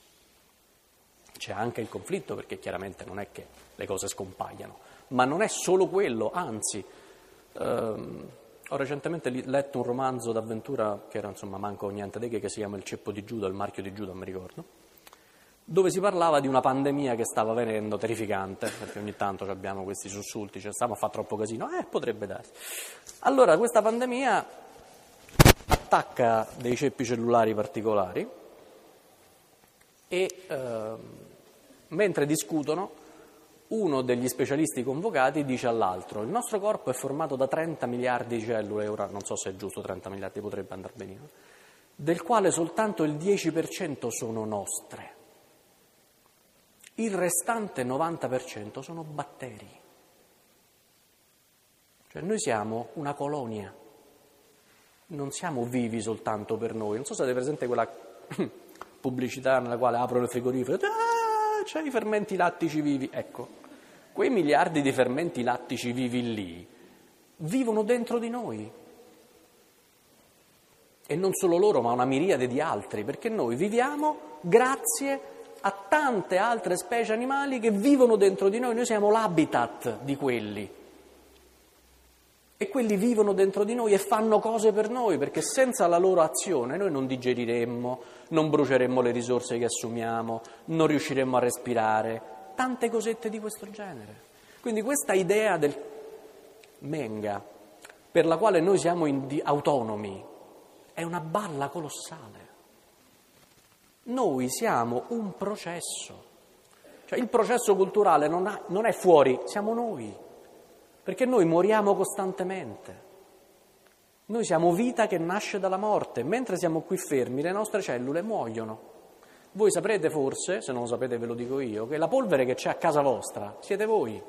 C'è anche il conflitto, perché chiaramente non è che le cose scompaiano, ma non è solo quello, anzi, ehm, ho recentemente letto un romanzo d'avventura che era, insomma, manco niente di che, che si chiama Il ceppo di Giuda, il marchio di Giuda, non mi ricordo, dove si parlava di una pandemia che stava venendo, terrificante, perché ogni tanto abbiamo questi sussulti, cioè stiamo a fare troppo casino, eh, potrebbe darsi. Allora, questa pandemia attacca dei ceppi cellulari particolari e ehm, mentre discutono, uno degli specialisti convocati dice all'altro: il nostro corpo è formato da trenta miliardi di cellule, ora non so se è giusto trenta miliardi, potrebbe andare benissimo, del quale soltanto il dieci per cento sono nostre. Il restante novanta per cento sono batteri. Cioè noi siamo una colonia, non siamo vivi soltanto per noi. Non so se avete presente quella pubblicità nella quale aprono il frigorifero, ah, c'è i fermenti lattici vivi. Ecco, quei miliardi di fermenti lattici vivi lì vivono dentro di noi. E non solo loro, ma una miriade di altri, perché noi viviamo grazie a tante altre specie animali che vivono dentro di noi, noi siamo l'habitat di quelli. E quelli vivono dentro di noi e fanno cose per noi, perché senza la loro azione noi non digeriremmo, non bruceremmo le risorse che assumiamo, non riusciremmo a respirare, tante cosette di questo genere. Quindi questa idea del Menga, per la quale noi siamo indi- autonomi, è una balla colossale. Noi siamo un processo, cioè il processo culturale non, ha, non è fuori, siamo noi. Perché noi moriamo costantemente. Noi siamo vita che nasce dalla morte. Mentre siamo qui fermi, le nostre cellule muoiono. Voi saprete forse, se non lo sapete ve lo dico io, che la polvere che c'è a casa vostra siete voi.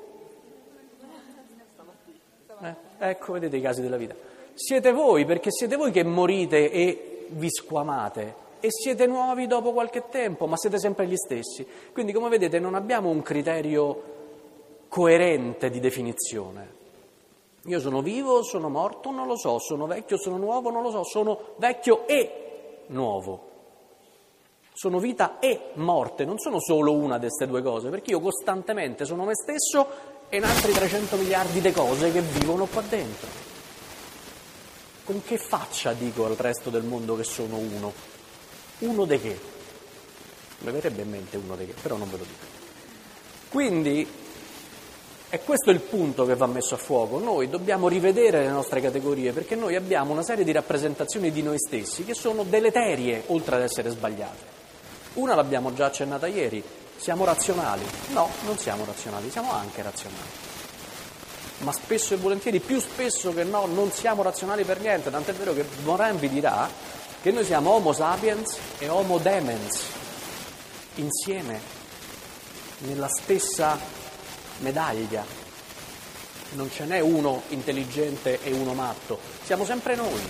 Eh, ecco, vedete i casi della vita. Siete voi, perché siete voi che morite e vi squamate. E siete nuovi dopo qualche tempo, ma siete sempre gli stessi. Quindi, come vedete, non abbiamo un criterio coerente di definizione. Io sono vivo, sono morto, non lo so, sono vecchio, sono nuovo, non lo so, sono vecchio e nuovo. Sono vita e morte, non sono solo una di queste due cose, perché io costantemente sono me stesso e in altri trecento miliardi di cose che vivono qua dentro. Con che faccia dico al resto del mondo che sono uno? Uno di che? Mi verrebbe in mente uno di che, però non ve lo dico. Quindi è questo il punto che va messo a fuoco. Noi dobbiamo rivedere le nostre categorie perché noi abbiamo una serie di rappresentazioni di noi stessi che sono deleterie, oltre ad essere sbagliate. Una l'abbiamo già accennata ieri, siamo razionali. No, non siamo razionali, siamo anche razionali. Ma spesso e volentieri, più spesso che no, non siamo razionali per niente, tant'è vero che Morin vi dirà che noi siamo Homo sapiens e Homo demens, insieme, nella stessa medaglia. Non ce n'è uno intelligente e uno matto, siamo sempre noi.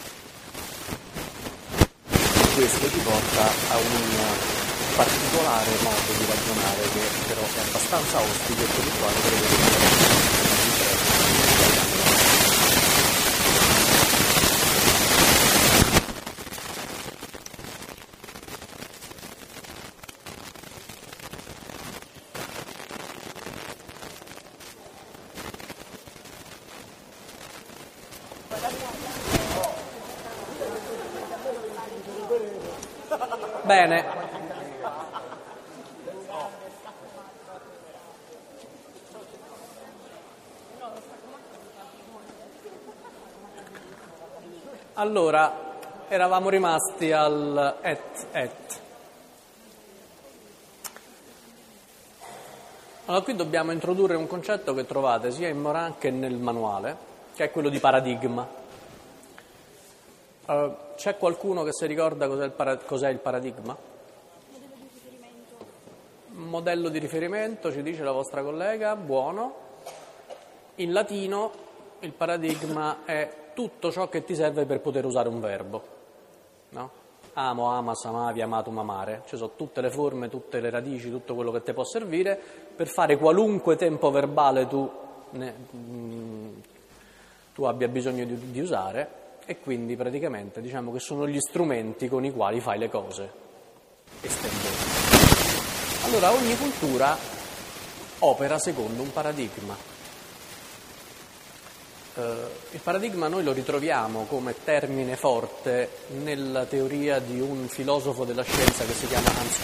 Questo ci porta a un particolare modo di ragionare che però è abbastanza ostico e per il quale credo che bene. Allora, eravamo rimasti al et et. Allora, qui dobbiamo introdurre un concetto che trovate sia in Morin che nel manuale, che è quello di paradigma. Uh, c'è qualcuno che si ricorda cos'è il, para- cos'è il paradigma? Modello di riferimento. Modello di riferimento, ci dice la vostra collega, buono. In latino il paradigma è tutto ciò che ti serve per poter usare un verbo, no? Amo, amas, amavi, amatum, amare. Ci sono tutte le forme, tutte le radici, tutto quello che ti può servire per fare qualunque tempo verbale tu, ne, mm, tu abbia bisogno di, di usare. E quindi praticamente diciamo che sono gli strumenti con i quali fai le cose estendendo. Allora ogni cultura opera secondo un paradigma. Eh, il paradigma noi lo ritroviamo come termine forte nella teoria di un filosofo della scienza che si chiama Hans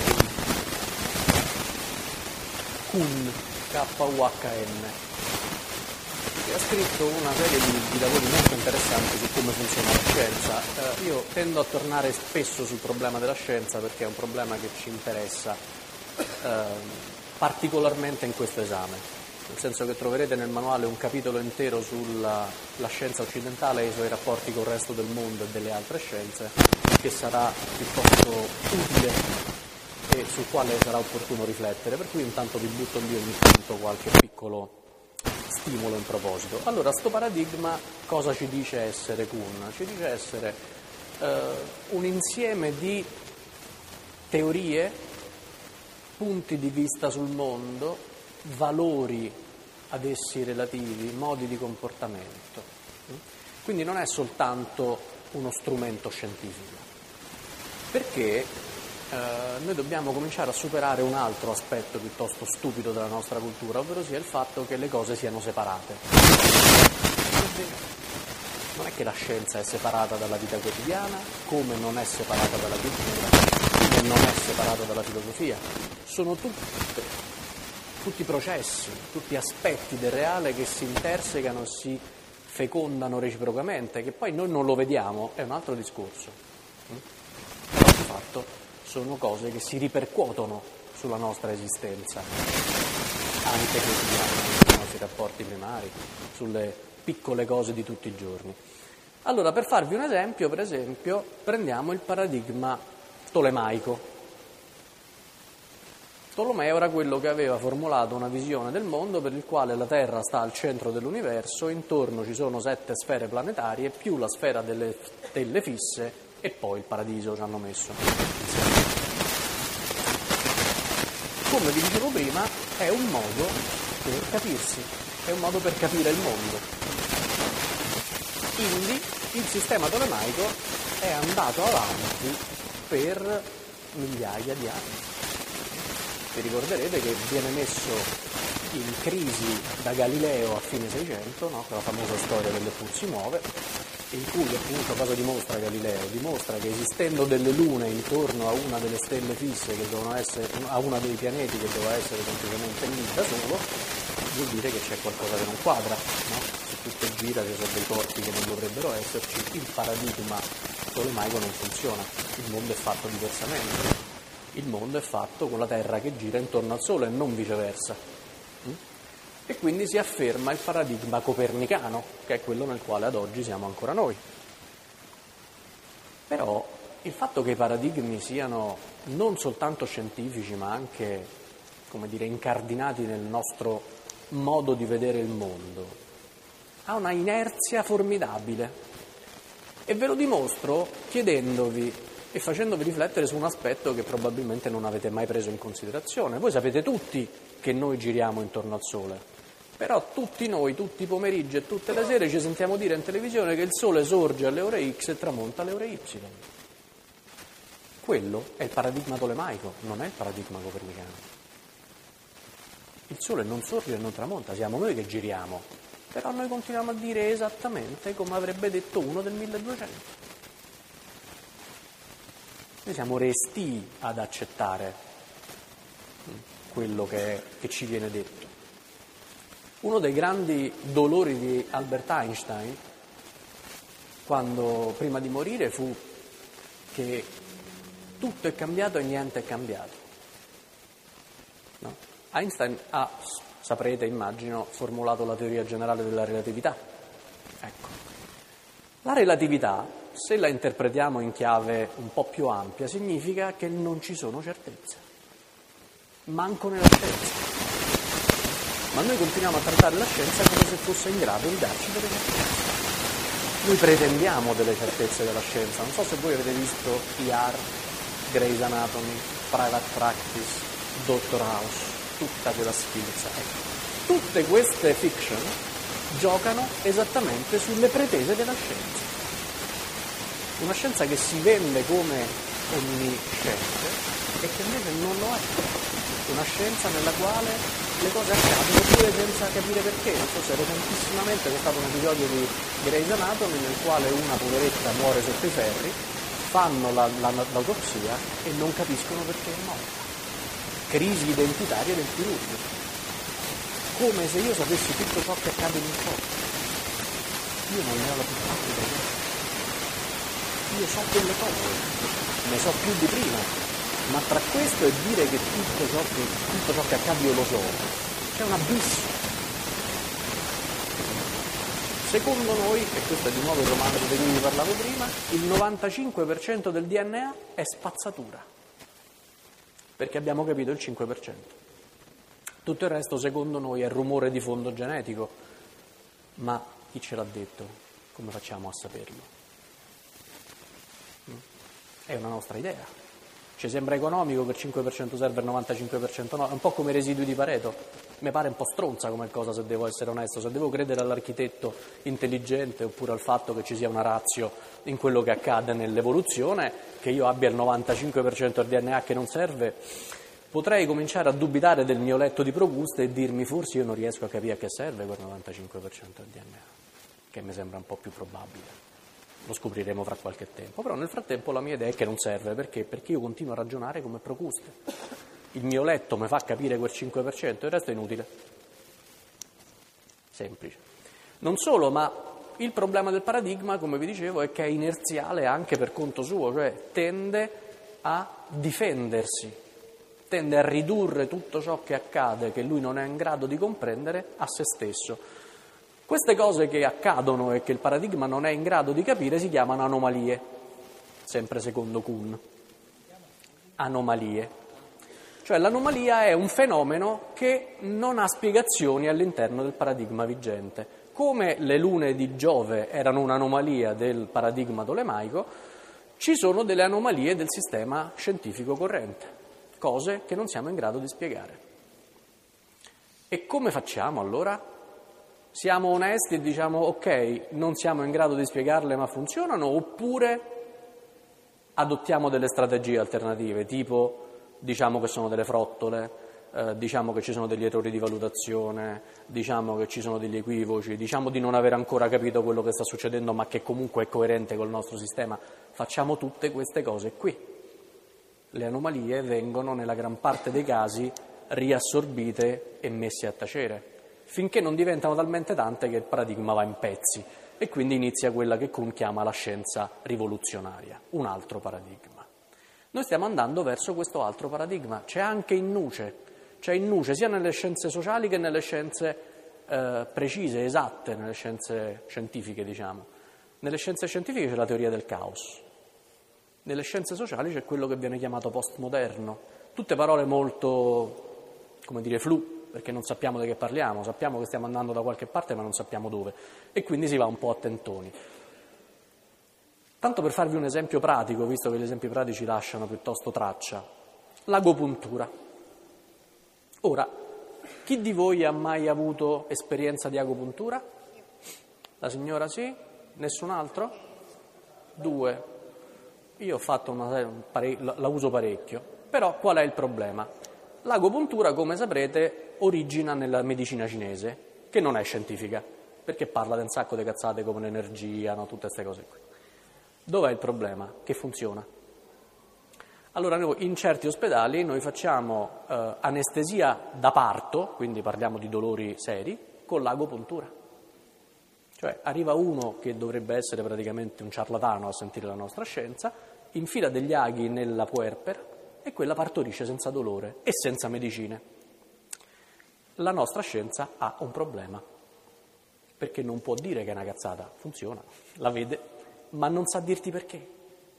Kuhn, Kuhn, K U H N. Ha scritto una serie di, di lavori molto interessanti su come funziona la scienza. Eh, io tendo a tornare spesso sul problema della scienza perché è un problema che ci interessa eh, particolarmente in questo esame, nel senso che troverete nel manuale un capitolo intero sulla la scienza occidentale e i suoi rapporti col resto del mondo e delle altre scienze, che sarà piuttosto utile e sul quale sarà opportuno riflettere, per cui intanto vi butto lì ogni tanto qualche piccolo stimolo in proposito. Allora, sto paradigma cosa ci dice essere Kuhn? Ci dice essere eh, un insieme di teorie, punti di vista sul mondo, valori ad essi relativi, modi di comportamento. Quindi non è soltanto uno strumento scientifico, perché eh, noi dobbiamo cominciare a superare un altro aspetto piuttosto stupido della nostra cultura, ovvero sia il fatto che le cose siano separate. Non è che la scienza è separata dalla vita quotidiana, come non è separata dalla cultura, come non è separata dalla filosofia. Sono tutte, tutti processi, tutti aspetti del reale che si intersecano, si fecondano reciprocamente, che poi noi non lo vediamo, è un altro discorso. Però di fatto sono cose che si ripercuotono sulla nostra esistenza, anche quotidiana, sui nostri rapporti primari, sulle piccole cose di tutti i giorni. Allora, per farvi un esempio, per esempio, prendiamo il paradigma tolemaico. Tolomeo era quello che aveva formulato una visione del mondo per il quale la Terra sta al centro dell'universo, intorno ci sono sette sfere planetarie, più la sfera delle stelle fisse e poi il paradiso ci hanno messo. Come vi dicevo prima, è un modo per capirsi, è un modo per capire il mondo. Quindi il sistema tolemaico è andato avanti per migliaia di anni. Vi ricorderete che viene messo in crisi da Galileo a fine Seicento, no? Quella famosa storia delle puzzi nuove, in cui appunto cosa dimostra Galileo? Dimostra che esistendo delle lune intorno a una delle stelle fisse che devono essere, a una dei pianeti che doveva essere semplicemente lì da solo, vuol dire che c'è qualcosa che non quadra, no? Se tutto gira, ci sono dei corpi che non dovrebbero esserci, il paradigma tolemaico non funziona, il mondo è fatto diversamente, il mondo è fatto con la Terra che gira intorno al Sole e non viceversa. E quindi si afferma il paradigma copernicano, che è quello nel quale ad oggi siamo ancora noi. Però il fatto che i paradigmi siano non soltanto scientifici, ma anche, come dire, incardinati nel nostro modo di vedere il mondo, ha una inerzia formidabile. E ve lo dimostro chiedendovi e facendovi riflettere su un aspetto che probabilmente non avete mai preso in considerazione. Voi sapete tutti che noi giriamo intorno al Sole, però tutti noi, tutti i pomeriggi e tutte le sere ci sentiamo dire in televisione che il Sole sorge alle ore X e tramonta alle ore Y. Quello è il paradigma tolemaico, non è il paradigma copernicano. Il Sole non sorge e non tramonta, siamo noi che giriamo, però noi continuiamo a dire esattamente come avrebbe detto uno del milleduecento. Noi siamo restii ad accettare quello che, che ci viene detto. Uno dei grandi dolori di Albert Einstein, quando prima di morire, fu che tutto è cambiato e niente è cambiato. No? Einstein ha, saprete, immagino, formulato la teoria generale della relatività. Ecco. La relatività, se la interpretiamo in chiave un po' più ampia, significa che non ci sono certezze. Manco nella scienza. Ma noi continuiamo a trattare la scienza come se fosse in grado di darci delle certezze. Noi pretendiamo delle certezze della scienza. Non so se voi avete visto E R, Grey's Anatomy, Private Practice, Doctor House, tutta quella sfilza. Ecco. Tutte queste fiction giocano esattamente sulle pretese della scienza. Una scienza che si vende come onnisciente e che invece non lo è. Una scienza nella quale le cose accadono pure senza capire perché. Non so se recentissimamente c'è stato un episodio di Grey's Anatomy nel quale una poveretta muore sotto i ferri, fanno la, la, l'autopsia e non capiscono perché è morta. Crisi identitaria del chirurgo. Come se io sapessi tutto ciò che accade in un corpo. Io non ne ho la più pallida idea. Io so quelle cose, ne so più di prima, ma tra questo e dire che tutto ciò che, tutto ciò che accade io lo so, c'è un abisso. Secondo noi, e questo è di nuovo il romanzo di cui vi parlavo prima, il novantacinque per cento del D N A è spazzatura, perché abbiamo capito il cinque per cento. Tutto il resto, secondo noi, è rumore di fondo genetico, ma chi ce l'ha detto? Come facciamo a saperlo? È una nostra idea. Ci sembra economico che il cinque per cento serve e il novantacinque per cento no? È un po' come i residui di Pareto. Mi pare un po' stronza come cosa, se devo essere onesto, se devo credere all'architetto intelligente oppure al fatto che ci sia una ratio in quello che accade nell'evoluzione, che io abbia il novantacinque per cento del D N A che non serve, potrei cominciare a dubitare del mio letto di Procuste e dirmi forse io non riesco a capire a che serve quel novantacinque per cento del D N A, che mi sembra un po' più probabile. Lo scopriremo fra qualche tempo, però nel frattempo la mia idea è che non serve, perché? Perché io continuo a ragionare come Procuste. Il mio letto mi fa capire quel cinque per cento, il resto è inutile. Semplice. Non solo, ma il problema del paradigma, come vi dicevo, è che è inerziale anche per conto suo, cioè tende a difendersi, tende a ridurre tutto ciò che accade, che lui non è in grado di comprendere, a se stesso. Queste cose che accadono e che il paradigma non è in grado di capire si chiamano anomalie, sempre secondo Kuhn. Anomalie. Cioè l'anomalia è un fenomeno che non ha spiegazioni all'interno del paradigma vigente. Come le lune di Giove erano un'anomalia del paradigma tolemaico, ci sono delle anomalie del sistema scientifico corrente, cose che non siamo in grado di spiegare. E come facciamo allora? Siamo onesti e diciamo ok, non siamo in grado di spiegarle ma funzionano, oppure adottiamo delle strategie alternative, tipo diciamo che sono delle frottole, eh, diciamo che ci sono degli errori di valutazione, diciamo che ci sono degli equivoci, diciamo di non aver ancora capito quello che sta succedendo ma che comunque è coerente col nostro sistema. Facciamo tutte queste cose qui. Le anomalie vengono nella gran parte dei casi riassorbite e messe a tacere, finché non diventano talmente tante che il paradigma va in pezzi e quindi inizia quella che Kuhn chiama la scienza rivoluzionaria, un altro paradigma. Noi stiamo andando verso questo altro paradigma, c'è anche in nuce, c'è in nuce sia nelle scienze sociali che nelle scienze eh, precise, esatte, nelle scienze scientifiche, diciamo. Nelle scienze scientifiche c'è la teoria del caos, nelle scienze sociali c'è quello che viene chiamato postmoderno, tutte parole molto, come dire, flu, perché non sappiamo di che parliamo, sappiamo che stiamo andando da qualche parte ma non sappiamo dove e quindi si va un po' a tentoni. Tanto per farvi un esempio pratico, visto che gli esempi pratici lasciano piuttosto traccia, l'agopuntura. Ora, chi di voi ha mai avuto esperienza di agopuntura? La signora sì? Nessun altro? Due. Io ho fatto una, la uso parecchio, però qual è il problema? L'agopuntura, come saprete, origina nella medicina cinese, che non è scientifica, perché parla di un sacco di cazzate come l'energia, no? Tutte queste cose qui. Dov'è il problema? Che funziona. Allora noi in certi ospedali noi facciamo eh, anestesia da parto, quindi parliamo di dolori seri, con l'agopuntura. Cioè arriva uno che dovrebbe essere praticamente un ciarlatano a sentire la nostra scienza, infila degli aghi nella puerper e quella partorisce senza dolore e senza medicine. La nostra scienza ha un problema, perché non può dire che è una cazzata, funziona, la vede, ma non sa dirti perché.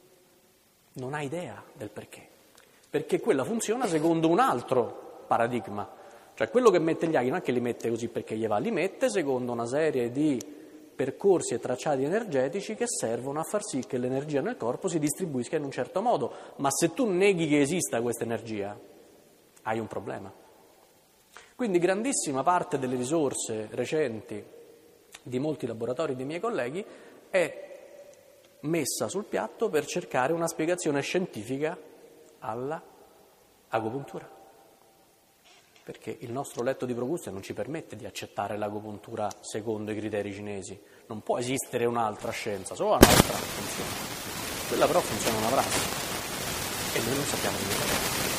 Non ha idea del perché. Perché quella funziona secondo un altro paradigma. Cioè quello che mette gli aghi non è che li mette così perché gli va, li mette secondo una serie di percorsi e tracciati energetici che servono a far sì che l'energia nel corpo si distribuisca in un certo modo. Ma se tu neghi che esista questa energia, hai un problema. Quindi grandissima parte delle risorse recenti di molti laboratori dei miei colleghi è messa sul piatto per cercare una spiegazione scientifica alla agopuntura. Perché il nostro letto di Procuste non ci permette di accettare l'agopuntura secondo i criteri cinesi. Non può esistere un'altra scienza, solo la nostra funziona. Quella però funziona una prassi e noi non sappiamo di che.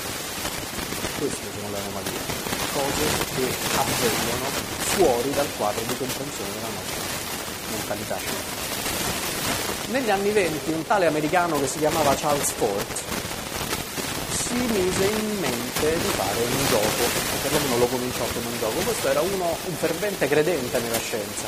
Queste sono le anomalie, cose che avvengono fuori dal quadro di comprensione della nostra mentalità scientifica. Negli anni venti un tale americano che si chiamava Charles Fort si mise in mente di fare un gioco, o perlomeno lo cominciò come un gioco. Questo era uno, un fervente credente nella scienza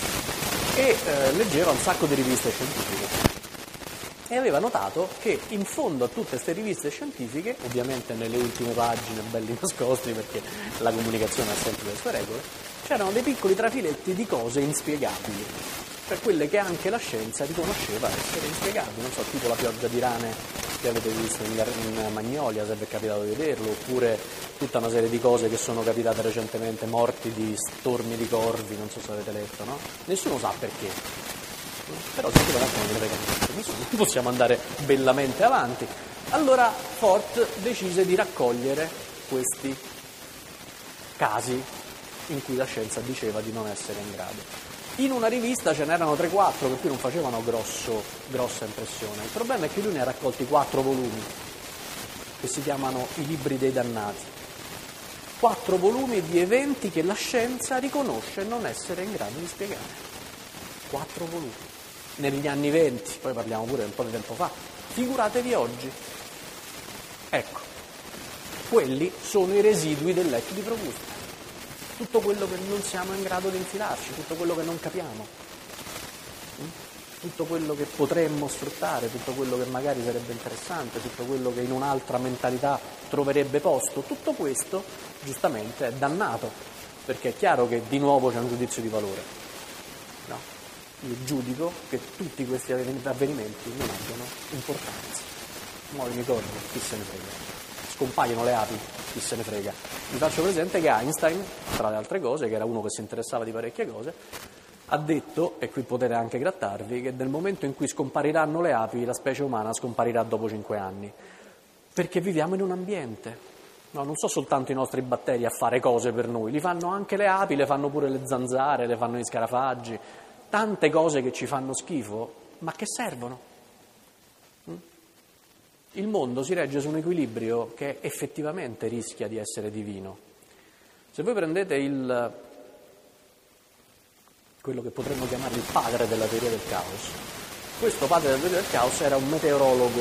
e eh, leggeva un sacco di riviste scientifiche e aveva notato che in fondo a tutte queste riviste scientifiche, ovviamente nelle ultime pagine belli nascosti perché la comunicazione ha sempre le sue regole, c'erano dei piccoli trafiletti di cose inspiegabili, per quelle che anche la scienza riconosceva essere inspiegabili, non so, tipo la pioggia di rane che avete visto in, in Magnolia, se vi è capitato di vederlo, oppure tutta una serie di cose che sono capitate recentemente, morti di stormi di corvi, non so se avete letto, no? Nessuno sa perché, però sicuramente non ne frega niente, nessuno, possiamo andare bellamente avanti. Allora Fort decise di raccogliere questi casi in cui la scienza diceva di non essere in grado. In una rivista ce n'erano tre quattro, per cui non facevano grosso, grossa impressione. Il problema è che lui ne ha raccolti quattro volumi, che si chiamano I libri dei dannati. Quattro volumi di eventi che la scienza riconosce non essere in grado di spiegare. Quattro volumi. Negli anni venti, poi parliamo pure un po' di tempo fa. Figuratevi oggi. Ecco, quelli sono i residui del letto di Procusto. Tutto quello che non siamo in grado di infilarci, tutto quello che non capiamo, tutto quello che potremmo sfruttare, tutto quello che magari sarebbe interessante, tutto quello che in un'altra mentalità troverebbe posto, tutto questo giustamente è dannato, perché è chiaro che di nuovo c'è un giudizio di valore. No? Io giudico che tutti questi avvenimenti non abbiano importanza. Muore mi corro, chi se ne frega. Scompaiono le api, chi se ne frega. Vi faccio presente che Einstein, tra le altre cose, che era uno che si interessava di parecchie cose, ha detto, e qui potete anche grattarvi, che nel momento in cui scompariranno le api, la specie umana scomparirà dopo cinque anni. Perché viviamo in un ambiente. No, non so soltanto i nostri batteri a fare cose per noi, li fanno anche le api, le fanno pure le zanzare, le fanno gli scarafaggi, tante cose che ci fanno schifo, ma che servono. Il mondo si regge su un equilibrio che effettivamente rischia di essere divino. Se voi prendete il, quello che potremmo chiamare il padre della teoria del caos, questo padre della teoria del caos era un meteorologo,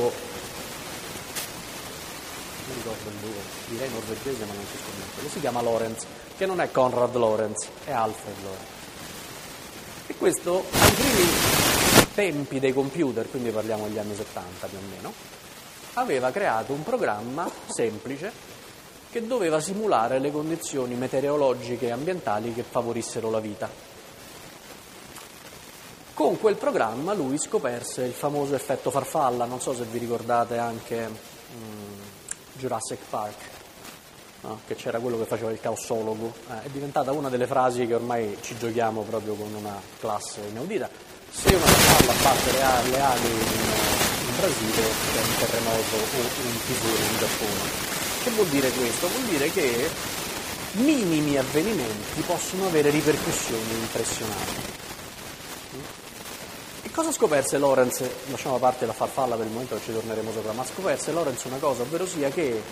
non ricordo il nome, direi norvegese ma non ci scommetto, si chiama Lorenz, che non è Konrad Lorenz, è Alfred Lorenz. E questo ai primi tempi dei computer, quindi parliamo degli anni settanta più o meno, aveva creato un programma semplice che doveva simulare le condizioni meteorologiche e ambientali che favorissero la vita. Con quel programma lui scoperse il famoso effetto farfalla, non so se vi ricordate anche um, Jurassic Park, no? Che c'era quello che faceva il caossologo, eh, è diventata una delle frasi che ormai ci giochiamo proprio con una classe inaudita. Se una farfalla batte le, a- le ali in, in Brasile c'è un terremoto o un tifone in Giappone. Che vuol dire questo? Vuol dire che minimi avvenimenti possono avere ripercussioni impressionanti. E cosa scoperse Lorenz? Lasciamo a parte la farfalla per il momento che ci torneremo sopra, ma scoperse Lorenz una cosa, ovvero sia che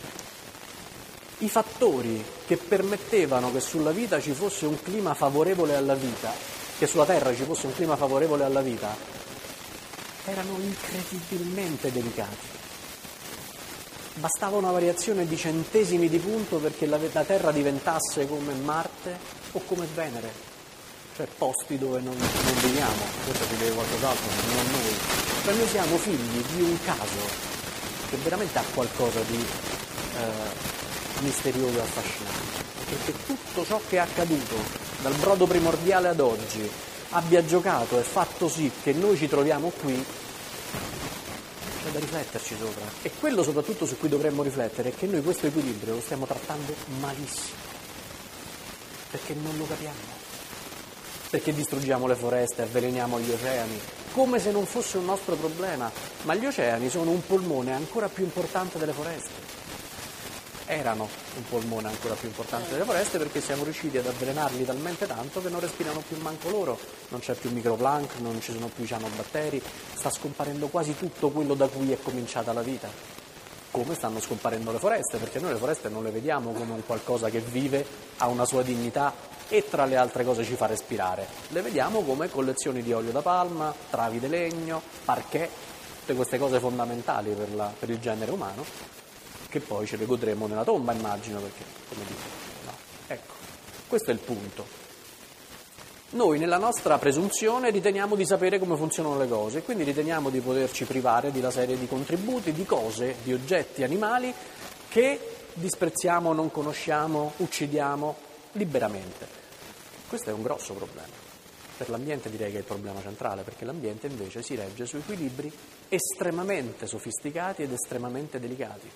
i fattori che permettevano che sulla vita ci fosse un clima favorevole alla vita, che sulla Terra ci fosse un clima favorevole alla vita, erano incredibilmente delicati. Bastava una variazione di centesimi di punto perché la, la Terra diventasse come Marte o come Venere, cioè posti dove non, non viviamo, questo si deve qualcos'altro, non noi. Cioè noi siamo figli di un caso che veramente ha qualcosa di eh, misterioso e affascinante, perché tutto ciò che è accaduto dal brodo primordiale ad oggi abbia giocato e fatto sì che noi ci troviamo qui, c'è da rifletterci sopra. E quello soprattutto su cui dovremmo riflettere è che noi questo equilibrio lo stiamo trattando malissimo, perché non lo capiamo, perché distruggiamo le foreste, avveleniamo gli oceani, come se non fosse un nostro problema, ma gli oceani sono un polmone ancora più importante delle foreste. Erano un polmone ancora più importante delle foreste perché siamo riusciti ad avvelenarli talmente tanto che non respirano più manco loro, non c'è più microplancton, non ci sono più cianobatteri, sta scomparendo quasi tutto quello da cui è cominciata la vita. Come stanno scomparendo le foreste, perché noi le foreste non le vediamo come un qualcosa che vive, ha una sua dignità e tra le altre cose ci fa respirare. Le vediamo come collezioni di olio da palma, travi di legno, parquet, tutte queste cose fondamentali per, la, per il genere umano, che poi ce le godremo nella tomba, immagino, perché, come dico, no. Ecco, questo è il punto. Noi nella nostra presunzione riteniamo di sapere come funzionano le cose, quindi riteniamo di poterci privare di una serie di contributi, di cose, di oggetti, animali che disprezziamo, non conosciamo, uccidiamo liberamente. Questo è un grosso problema. Per l'ambiente direi che è il problema centrale, perché l'ambiente invece si regge su equilibri estremamente sofisticati ed estremamente delicati.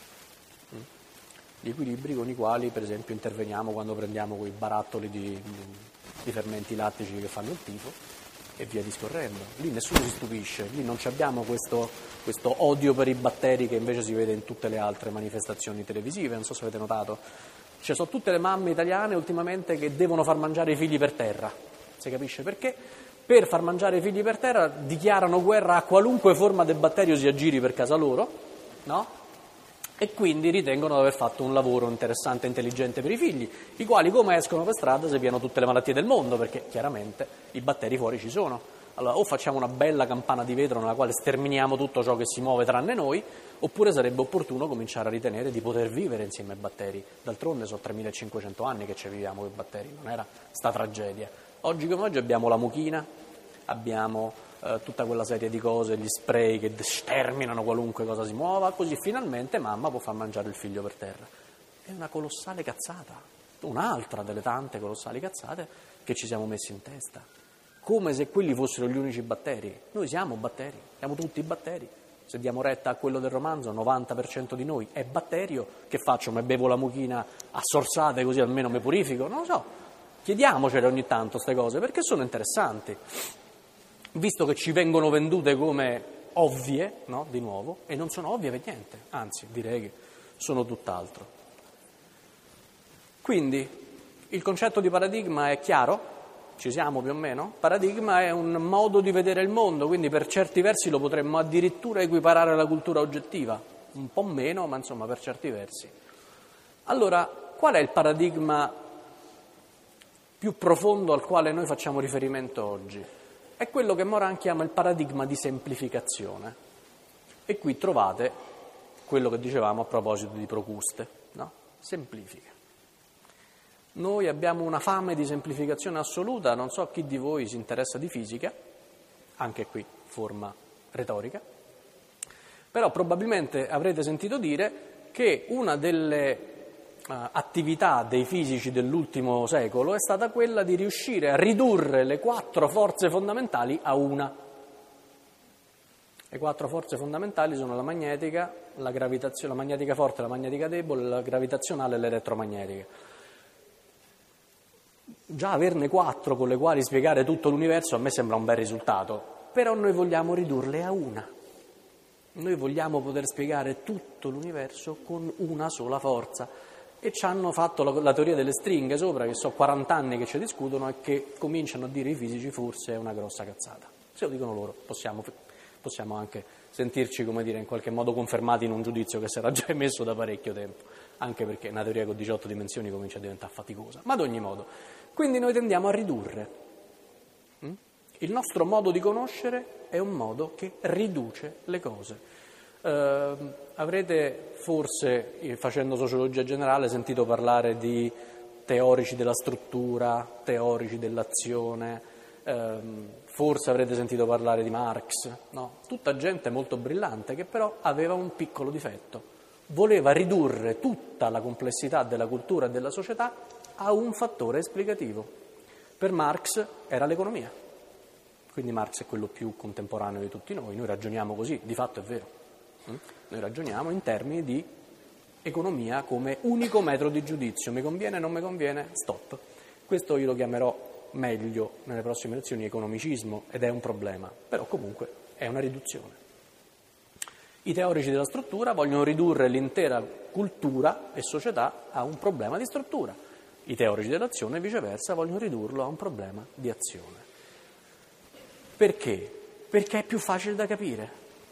Gli equilibri con i quali, per esempio, interveniamo quando prendiamo quei barattoli di, di fermenti lattici che fanno il tifo e via discorrendo. Lì nessuno si stupisce, lì non abbiamo questo, questo odio per i batteri che invece si vede in tutte le altre manifestazioni televisive, non so se avete notato. Ci sono tutte le mamme italiane ultimamente che devono far mangiare i figli per terra, si capisce perché? Per far mangiare i figli per terra dichiarano guerra a qualunque forma del batterio si aggiri per casa loro, no? E quindi ritengono di aver fatto un lavoro interessante e intelligente per i figli, i quali come escono per strada si piano tutte le malattie del mondo, perché chiaramente i batteri fuori ci sono. Allora o facciamo una bella campana di vetro nella quale sterminiamo tutto ciò che si muove tranne noi, oppure sarebbe opportuno cominciare a ritenere di poter vivere insieme ai batteri. D'altronde sono tremilacinquecento anni che ci viviamo con i batteri, non era sta tragedia. Oggi come oggi abbiamo la mucchina, abbiamo eh, tutta quella serie di cose, gli spray che sterminano qualunque cosa si muova, così finalmente mamma può far mangiare il figlio per terra. È una colossale cazzata, un'altra delle tante colossali cazzate che ci siamo messi in testa, come se quelli fossero gli unici batteri. Noi siamo batteri, siamo tutti batteri. Se diamo retta a quello del romanzo, novanta per cento di noi è batterio. Che faccio? Me bevo la mucchina a sorsate così almeno mi purifico? Non lo so. Chiediamocele ogni tanto queste cose perché sono interessanti, visto che ci vengono vendute come ovvie, no? Di nuovo, e non sono ovvie per niente, anzi direi che sono tutt'altro. Quindi il concetto di paradigma è chiaro? Ci siamo più o meno? Paradigma è un modo di vedere il mondo, quindi per certi versi lo potremmo addirittura equiparare alla cultura oggettiva, un po' meno, ma insomma per certi versi. Allora, qual è il paradigma più profondo al quale noi facciamo riferimento oggi? È quello che Morin chiama il paradigma di semplificazione. E qui trovate quello che dicevamo a proposito di Procuste, no? Semplifica. Noi abbiamo una fame di semplificazione assoluta, non so chi di voi si interessa di fisica, anche qui forma retorica, però probabilmente avrete sentito dire che una delle uh, attività dei fisici dell'ultimo secolo è stata quella di riuscire a ridurre le quattro forze fondamentali a una. Le quattro forze fondamentali sono la magnetica, la gravitazione, la magnetica forte, la magnetica debole, la gravitazionale e l'elettromagnetica. Già averne quattro con le quali spiegare tutto l'universo a me sembra un bel risultato, però noi vogliamo ridurle a una. Noi vogliamo poter spiegare tutto l'universo con una sola forza e ci hanno fatto la, la teoria delle stringhe sopra, che so quaranta anni che ci discutono e che cominciano a dire i fisici forse è una grossa cazzata. Se lo dicono loro possiamo, possiamo anche sentirci, come dire, in qualche modo confermati in un giudizio che si era già emesso da parecchio tempo, anche perché una teoria con diciotto dimensioni comincia a diventare faticosa, ma ad ogni modo. Quindi noi tendiamo a ridurre. Il nostro modo di conoscere è un modo che riduce le cose. Eh, avrete forse, facendo sociologia generale, sentito parlare di teorici della struttura, teorici dell'azione, eh, forse avrete sentito parlare di Marx, no? Tutta gente molto brillante che però aveva un piccolo difetto. Voleva ridurre tutta la complessità della cultura e della società a un fattore esplicativo. Per Marx era l'economia, quindi Marx è quello più contemporaneo di tutti noi, noi ragioniamo così, di fatto è vero, noi ragioniamo in termini di economia come unico metro di giudizio, mi conviene, non mi conviene, stop. Questo io lo chiamerò meglio nelle prossime lezioni economicismo ed è un problema, però comunque è una riduzione. I teorici della struttura vogliono ridurre l'intera cultura e società a un problema di struttura. I teorici dell'azione, viceversa, vogliono ridurlo a un problema di azione. Perché? Perché è più facile da capire.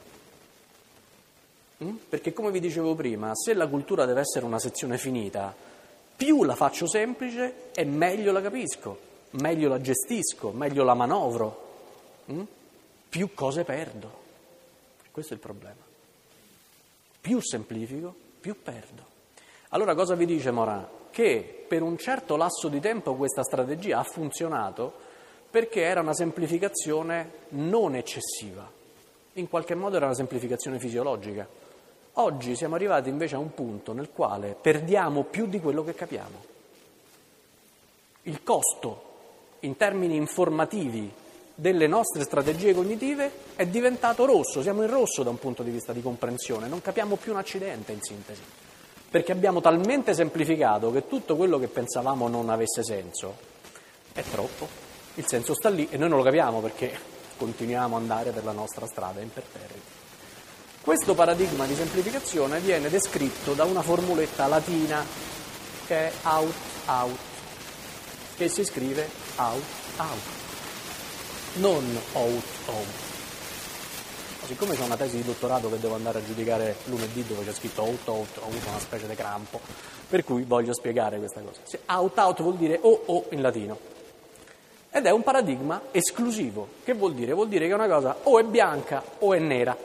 Mm? Perché, come vi dicevo prima, se la cultura deve essere una sezione finita, più la faccio semplice e meglio la capisco, meglio la gestisco, meglio la manovro, mm? più cose perdo. Questo è il problema. Più semplifico, più perdo. Allora cosa vi dice Morin? Che per un certo lasso di tempo questa strategia ha funzionato perché era una semplificazione non eccessiva, in qualche modo era una semplificazione fisiologica. Oggi siamo arrivati invece a un punto nel quale perdiamo più di quello che capiamo. Il costo in termini informativi delle nostre strategie cognitive è diventato rosso, siamo in rosso da un punto di vista di comprensione, non capiamo più un accidente in sintesi, perché abbiamo talmente semplificato che tutto quello che pensavamo non avesse senso è troppo, il senso sta lì e noi non lo capiamo perché continuiamo ad andare per la nostra strada imperterrita. Questo paradigma di semplificazione viene descritto da una formuletta latina che è out, out, che si scrive out, out, non out, out. Ma siccome c'è una tesi di dottorato che devo andare a giudicare lunedì dove c'è scritto out, out, ho avuto una specie di crampo, per cui voglio spiegare questa cosa. Out, out vuol dire o, o in latino, ed è un paradigma esclusivo. Che vuol dire? Vuol dire che una cosa o è bianca o è nera,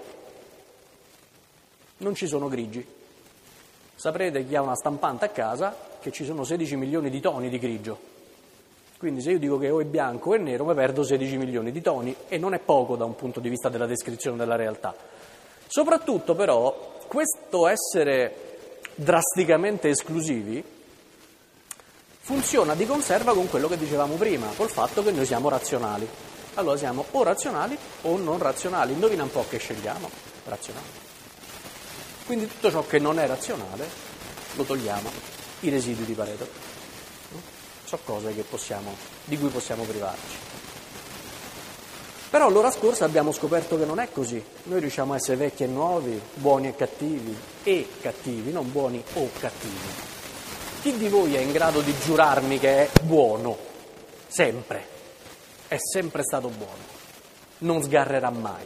non ci sono grigi. Saprete chi ha una stampante a casa che ci sono sedici milioni di toni di grigio. Quindi se io dico che o è bianco o è nero, mi perdo sedici milioni di toni e non è poco da un punto di vista della descrizione della realtà. Soprattutto però questo essere drasticamente esclusivi funziona di conserva con quello che dicevamo prima, col fatto che noi siamo razionali. Allora siamo o razionali o non razionali. Indovina un po' che scegliamo? Razionali. Quindi tutto ciò che non è razionale lo togliamo, i residui di Pareto. Sono cose che possiamo, di cui possiamo privarci. Però l'ora scorsa abbiamo scoperto che non è così. Noi riusciamo a essere vecchi e nuovi, buoni e cattivi, e cattivi, non buoni o cattivi. Chi di voi è in grado di giurarmi che è buono? Sempre. È sempre stato buono. Non sgarrerà mai.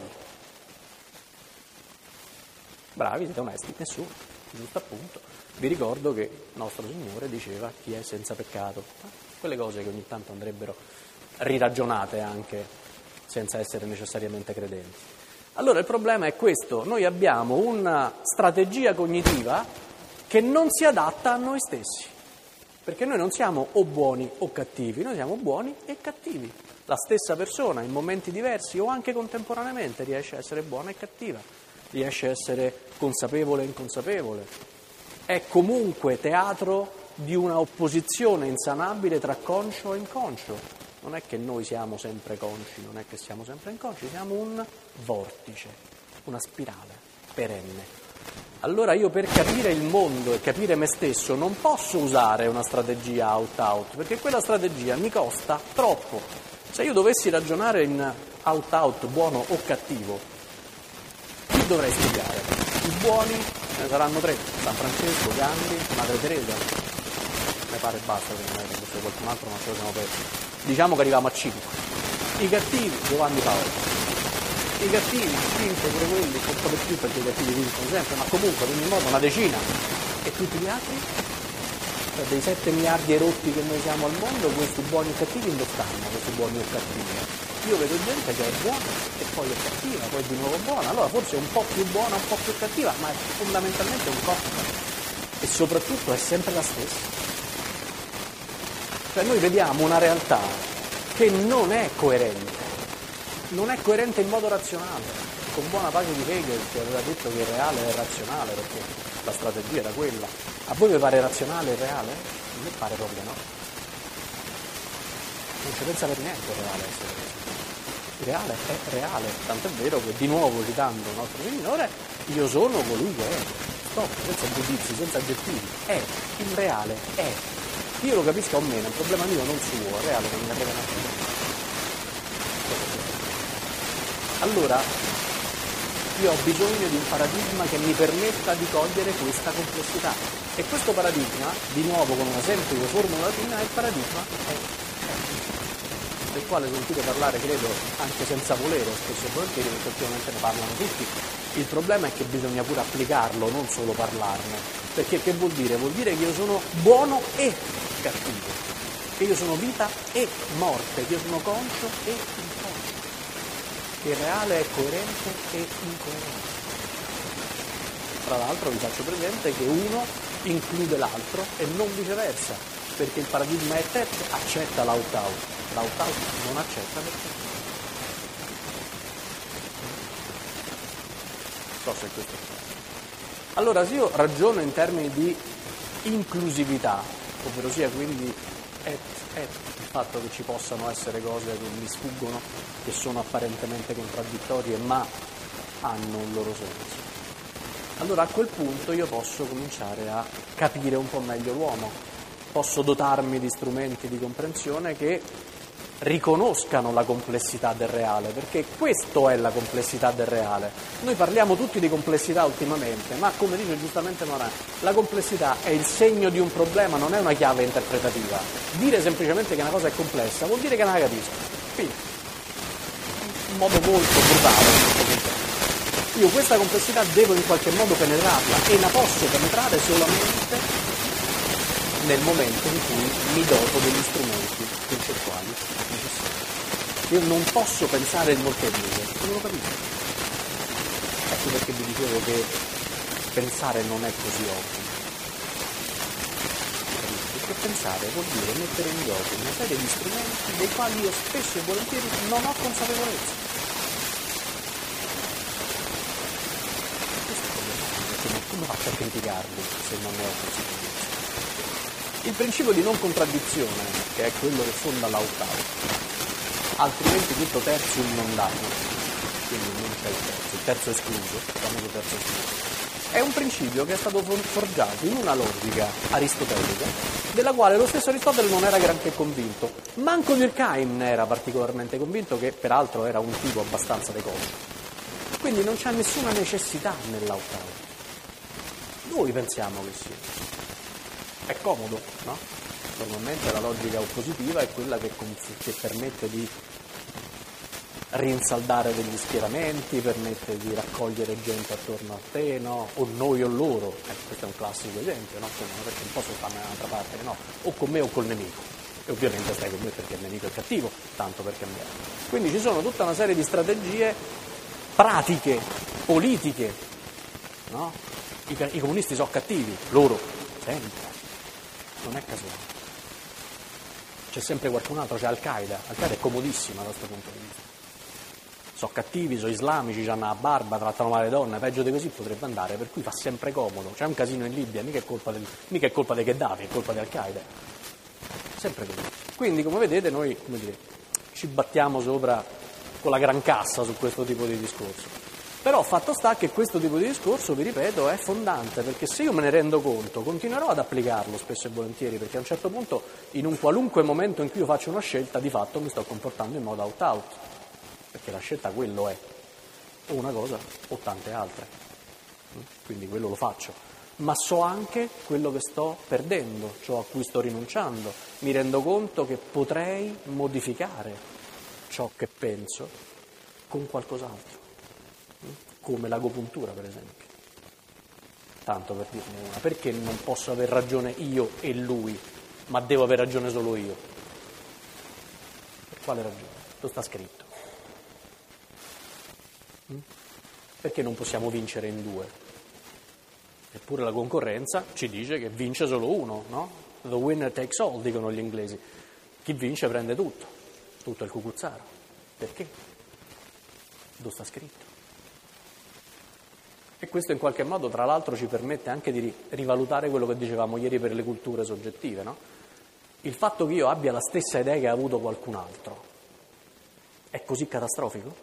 Bravi, siete onesti? Nessuno. Giusto appunto. Vi ricordo che il nostro Signore diceva chi è senza peccato. Quelle cose che ogni tanto andrebbero riragionate anche senza essere necessariamente credenti. Allora il problema è questo, noi abbiamo una strategia cognitiva che non si adatta a noi stessi, perché noi non siamo o buoni o cattivi, noi siamo buoni e cattivi. La stessa persona in momenti diversi o anche contemporaneamente riesce a essere buona e cattiva, riesce a essere consapevole e inconsapevole. È comunque teatro di una opposizione insanabile tra conscio e inconscio. Non è che noi siamo sempre consci, non è che siamo sempre inconsci, siamo un vortice, una spirale perenne. Allora io per capire il mondo e capire me stesso non posso usare una strategia out-out, perché quella strategia mi costa troppo. Se io dovessi ragionare in out-out, buono o cattivo, chi dovrei studiare? I buoni ne saranno tre, San Francesco, Gandhi, Madre Teresa, mi pare basta, se non è che fosse qualcun altro, ma ce lo siamo persi. Diciamo che arriviamo a cinque. I cattivi, Giovanni Paolo. I cattivi, cinque pure quelli, un po' di più perché i cattivi vincono sempre, ma comunque ad ogni modo una decina. E tutti gli altri? Cioè dei sette miliardi erotti che noi siamo al mondo, questi buoni e cattivi dove stanno, questi buoni o cattivi? Io vedo gente che è buona e poi è cattiva, poi di nuovo buona, allora forse è un po' più buona, un po' più cattiva, ma è fondamentalmente un cocktail e soprattutto è sempre la stessa. Cioè noi vediamo una realtà che non è coerente, non è coerente in modo razionale, con buona pace di Hegel che aveva detto che il reale è razionale perché la strategia era quella. A voi vi pare razionale il reale? A me pare proprio no. Non ci pensa per niente il reale essere così. Il reale è reale, tanto è vero che di nuovo citando il nostro Signore, io sono colui che è, stop, senza giudizi, senza aggettivi, è, il reale è. Io lo capisca o meno, è un problema mio, non suo, il reale non mi arriva a più. Allora, io ho bisogno di un paradigma che mi permetta di cogliere questa complessità. E questo paradigma, di nuovo con una semplice formula latina, è il paradigma è. del quale sentite parlare, credo, anche senza volere, spesso e volentieri, perché ultimamente ne parlano tutti. Il problema è che bisogna pure applicarlo, non solo parlarne. Perché che vuol dire? Vuol dire che io sono buono e cattivo, che io sono vita e morte, che io sono conscio e inconscio, che il reale è coerente e incoerente. Tra l'altro vi faccio presente che uno include l'altro e non viceversa, perché il paradigma è te accetta l'out-out. L'out-out non accetta perché so se questo è. Allora se io ragiono in termini di inclusività, ovvero sia quindi et, et, il fatto che ci possano essere cose che mi sfuggono, che sono apparentemente contraddittorie, ma hanno un loro senso. Allora a quel punto io posso cominciare a capire un po' meglio l'uomo, posso dotarmi di strumenti di comprensione che riconoscano la complessità del reale, perché questo è la complessità del reale. Noi parliamo tutti di complessità ultimamente, ma come dice giustamente Morin, la complessità è il segno di un problema, non è una chiave interpretativa. Dire semplicemente che una cosa è complessa vuol dire che non la capisco. Quindi, in modo molto brutale. Io questa complessità devo in qualche modo penetrarla e la posso penetrare solamente nel momento in cui mi doto degli strumenti concettuali necessari. Io non posso pensare il molteplice, non lo capisco. Ecco perché vi dicevo che pensare non è così ovvio. Perché pensare vuol dire mettere in gioco una serie di strumenti dei quali io spesso e volentieri non ho consapevolezza. Come faccio a criticarli se non ne ho consapevolezza? Il principio di non contraddizione, che è quello che fonda l'out-out, altrimenti tutto tertium non dato, quindi non c'è il terzo, il terzo escluso, il famoso terzo escluso, è un principio che è stato forgiato in una logica aristotelica, della quale lo stesso Aristotele non era granché convinto, manco Durkheim ne era particolarmente convinto, che peraltro era un tipo abbastanza decolto. Quindi non c'è nessuna necessità nell'out-out. Noi pensiamo che sia. È comodo, no? Normalmente la logica oppositiva è quella che, che permette di rinsaldare degli schieramenti, permette di raccogliere gente attorno a te, no? O noi o loro, eh, questo è un classico esempio, no? Come, perché non posso farne un'altra parte, no? O con me o col nemico. E ovviamente stai con me perché il nemico è cattivo, tanto per cambiare. Quindi ci sono tutta una serie di strategie pratiche, politiche, no? I, I comunisti sono cattivi, loro, sempre. Non è casuale. C'è sempre qualcun altro, c'è Al-Qaeda. Al-Qaeda è comodissima da questo punto di vista. Sono cattivi, sono islamici, hanno la barba, trattano male le donne, peggio di così potrebbe andare, per cui fa sempre comodo. C'è un casino in Libia, mica è colpa del, mica è colpa dei Gheddafi, è colpa di Al-Qaeda. Sempre così. Quindi, come vedete, noi come dire, ci battiamo sopra con la gran cassa su questo tipo di discorso. Però fatto sta che questo tipo di discorso, vi ripeto, è fondante, perché se io me ne rendo conto, continuerò ad applicarlo spesso e volentieri, perché a un certo punto, in un qualunque momento in cui io faccio una scelta, di fatto mi sto comportando in modo out-out, perché la scelta quello è, o una cosa o tante altre, quindi quello lo faccio. Ma so anche quello che sto perdendo, ciò a cui sto rinunciando, mi rendo conto che potrei modificare ciò che penso con qualcos'altro. Come l'agopuntura, per esempio. Tanto per dirne una. Perché non posso aver ragione io e lui, ma devo aver ragione solo io? Per quale ragione? Lo sta scritto. Perché non possiamo vincere in due? Eppure la concorrenza ci dice che vince solo uno, no? The winner takes all, dicono gli inglesi. Chi vince prende tutto, tutto il cucuzzaro. Perché? Lo sta scritto. E questo in qualche modo, tra l'altro, ci permette anche di rivalutare quello che dicevamo ieri per le culture soggettive, no? Il fatto che io abbia la stessa idea che ha avuto qualcun altro è così catastrofico?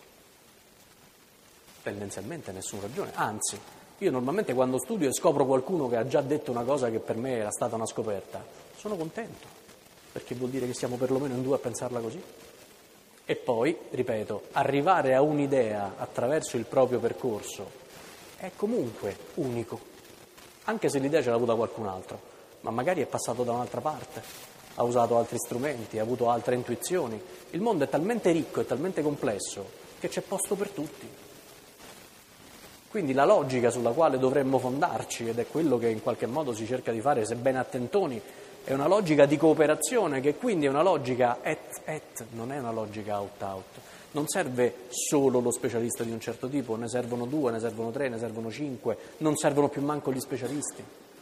Tendenzialmente nessuna ragione, anzi, io normalmente quando studio e scopro qualcuno che ha già detto una cosa che per me era stata una scoperta, sono contento, perché vuol dire che siamo perlomeno in due a pensarla così. E poi, ripeto, arrivare a un'idea attraverso il proprio percorso è comunque unico, anche se l'idea ce l'ha avuta qualcun altro, ma magari è passato da un'altra parte, ha usato altri strumenti, ha avuto altre intuizioni. Il mondo è talmente ricco e talmente complesso che c'è posto per tutti. Quindi la logica sulla quale dovremmo fondarci, ed è quello che in qualche modo si cerca di fare, sebbene attentoni, è una logica di cooperazione, che quindi è una logica et-et, non è una logica out-out. Non serve solo lo specialista di un certo tipo, ne servono due, ne servono tre, ne servono cinque, non servono più manco gli specialisti.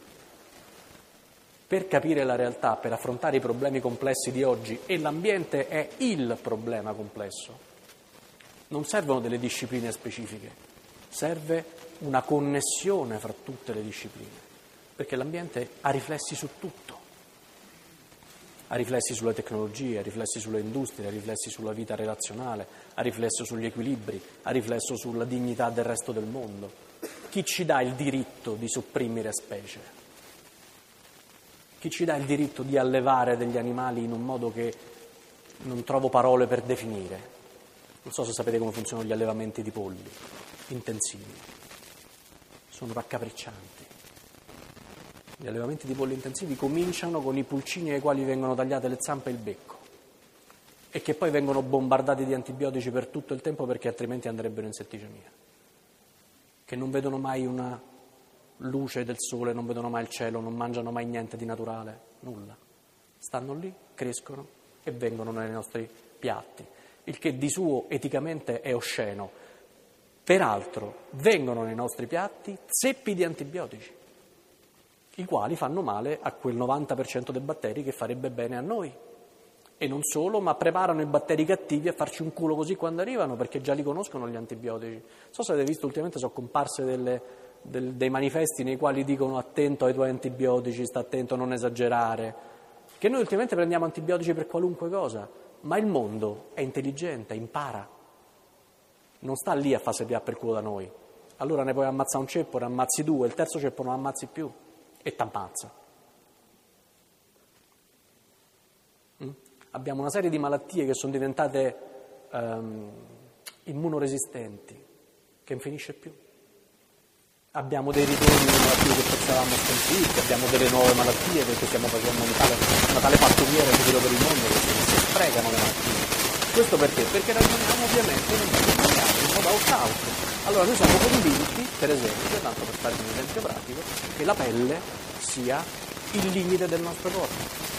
Per capire la realtà, per affrontare i problemi complessi di oggi, e l'ambiente è il problema complesso, non servono delle discipline specifiche, serve una connessione fra tutte le discipline, perché l'ambiente ha riflessi su tutto. ha riflessi sulle tecnologie, ha riflessi sulle industrie, ha riflessi sulla vita relazionale, ha riflesso sugli equilibri, ha riflesso sulla dignità del resto del mondo. Chi ci dà il diritto di sopprimere specie? Chi ci dà il diritto di allevare degli animali in un modo che non trovo parole per definire? Non so se sapete come funzionano gli allevamenti di polli intensivi. Sono raccapriccianti. Gli allevamenti di polli intensivi cominciano con i pulcini ai quali vengono tagliate le zampe e il becco e che poi vengono bombardati di antibiotici per tutto il tempo perché altrimenti andrebbero in setticemia, che non vedono mai una luce del sole, non vedono mai il cielo, non mangiano mai niente di naturale, nulla. Stanno lì, crescono e vengono nei nostri piatti, il che di suo eticamente è osceno. Peraltro vengono nei nostri piatti zeppi di antibiotici, i quali fanno male a quel novanta per cento dei batteri che farebbe bene a noi. E non solo, ma preparano i batteri cattivi a farci un culo così quando arrivano, perché già li conoscono gli antibiotici. Non so se avete visto, ultimamente sono comparse delle, del, dei manifesti nei quali dicono attento ai tuoi antibiotici, sta attento a non esagerare, che noi ultimamente prendiamo antibiotici per qualunque cosa, ma il mondo è intelligente, impara, non sta lì a farsi più per culo da noi. Allora ne puoi ammazzare un ceppo, ne ammazzi due, il terzo ceppo non ammazzi più e t'ammazza. Mm? Abbiamo una serie di malattie che sono diventate um, immunoresistenti, che non finisce più. Abbiamo dei ritorni di malattie che pensavamo sconfitte, abbiamo delle nuove malattie perché stiamo facendo un tale, una tale pattumiera in giro per il mondo che si sprecano le malattie. Questo perché? Perché ragioniamo ovviamente in un modo sbagliato, in modo out-out. Allora noi siamo convinti, per esempio, tanto per fare un esempio pratico, che la pelle sia il limite del nostro corpo.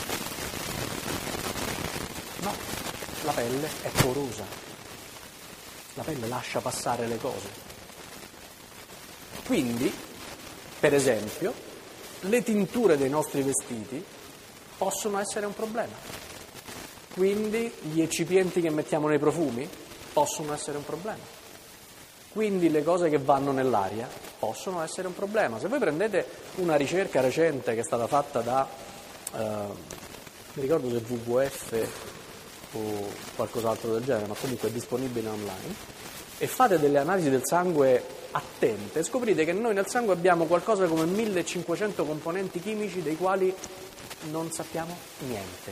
No, la pelle è porosa, la pelle lascia passare le cose. Quindi, per esempio, le tinture dei nostri vestiti possono essere un problema. Quindi gli eccipienti che mettiamo nei profumi possono essere un problema. Quindi le cose che vanno nell'aria possono essere un problema. Se voi prendete una ricerca recente che è stata fatta da, eh, mi ricordo se W W F o qualcos'altro del genere, ma comunque è disponibile online, e fate delle analisi del sangue attente, scoprite che noi nel sangue abbiamo qualcosa come millecinquecento componenti chimici dei quali non sappiamo niente.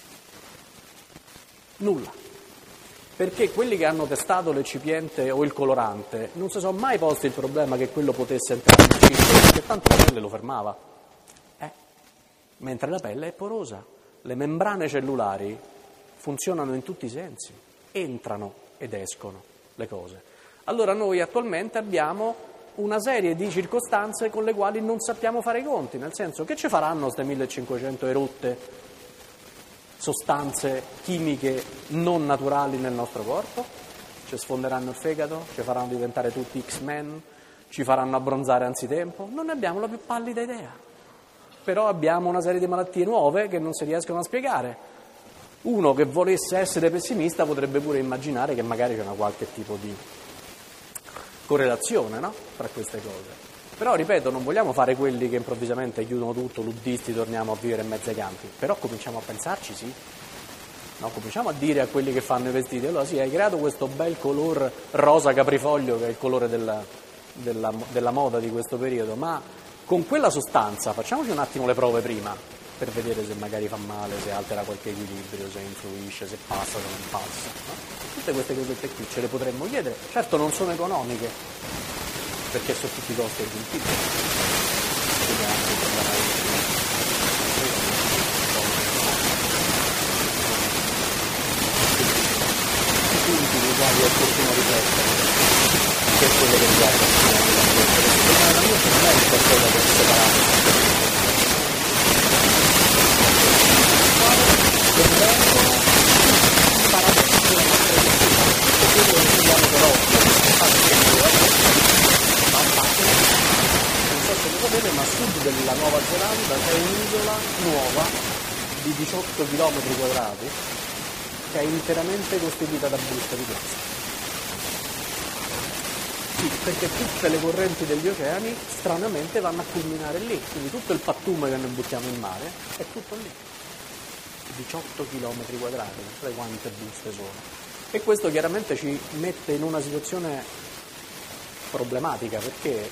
Nulla. Perché quelli che hanno testato l'eccipiente o il colorante non si sono mai posti il problema che quello potesse entrare nel cibo, perché tanto la pelle lo fermava. Eh? Mentre la pelle è porosa. Le membrane cellulari funzionano in tutti i sensi, entrano ed escono le cose. Allora noi attualmente abbiamo una serie di circostanze con le quali non sappiamo fare i conti, nel senso che ci faranno queste millecinquecento erotte sostanze chimiche non naturali nel nostro corpo? Ci sfonderanno il fegato? Ci faranno diventare tutti X-Men? Ci faranno abbronzare anzitempo? Non ne abbiamo la più pallida idea. Però abbiamo una serie di malattie nuove che non si riescono a spiegare. Uno che volesse essere pessimista potrebbe pure immaginare che magari c'è una qualche tipo di correlazione, no? Tra queste cose. Però, ripeto, non vogliamo fare quelli che improvvisamente chiudono tutto, luddisti, torniamo a vivere in mezzo ai campi. Però cominciamo a pensarci, sì. No, cominciamo a dire a quelli che fanno i vestiti, allora sì, hai creato questo bel color rosa caprifoglio, che è il colore della, della, della moda di questo periodo, ma con quella sostanza facciamoci un attimo le prove prima, per vedere se magari fa male, se altera qualche equilibrio, se influisce, se passa, se non passa. No? Tutte queste cosette qui ce le potremmo chiedere. Certo non sono economiche, perché sono tutti costi aggiuntivi. I punti nei quali è opportuno riflettere, che è quello che riguarda la mia non è il qualcosa che è separato. Convengono paradossi della nostra cultura, tutto quello che studiamo per ovvio, non so se lo sapete, ma a sud della Nuova Zelanda c'è un'isola nuova di diciotto chilometri quadrati che è interamente costituita da buste di plastica. Sì, perché tutte le correnti degli oceani stranamente vanno a culminare lì, quindi tutto il pattume che noi buttiamo in mare è tutto lì. diciotto chilometri quadrati, non sai quante buste sono. E questo chiaramente ci mette in una situazione problematica, perché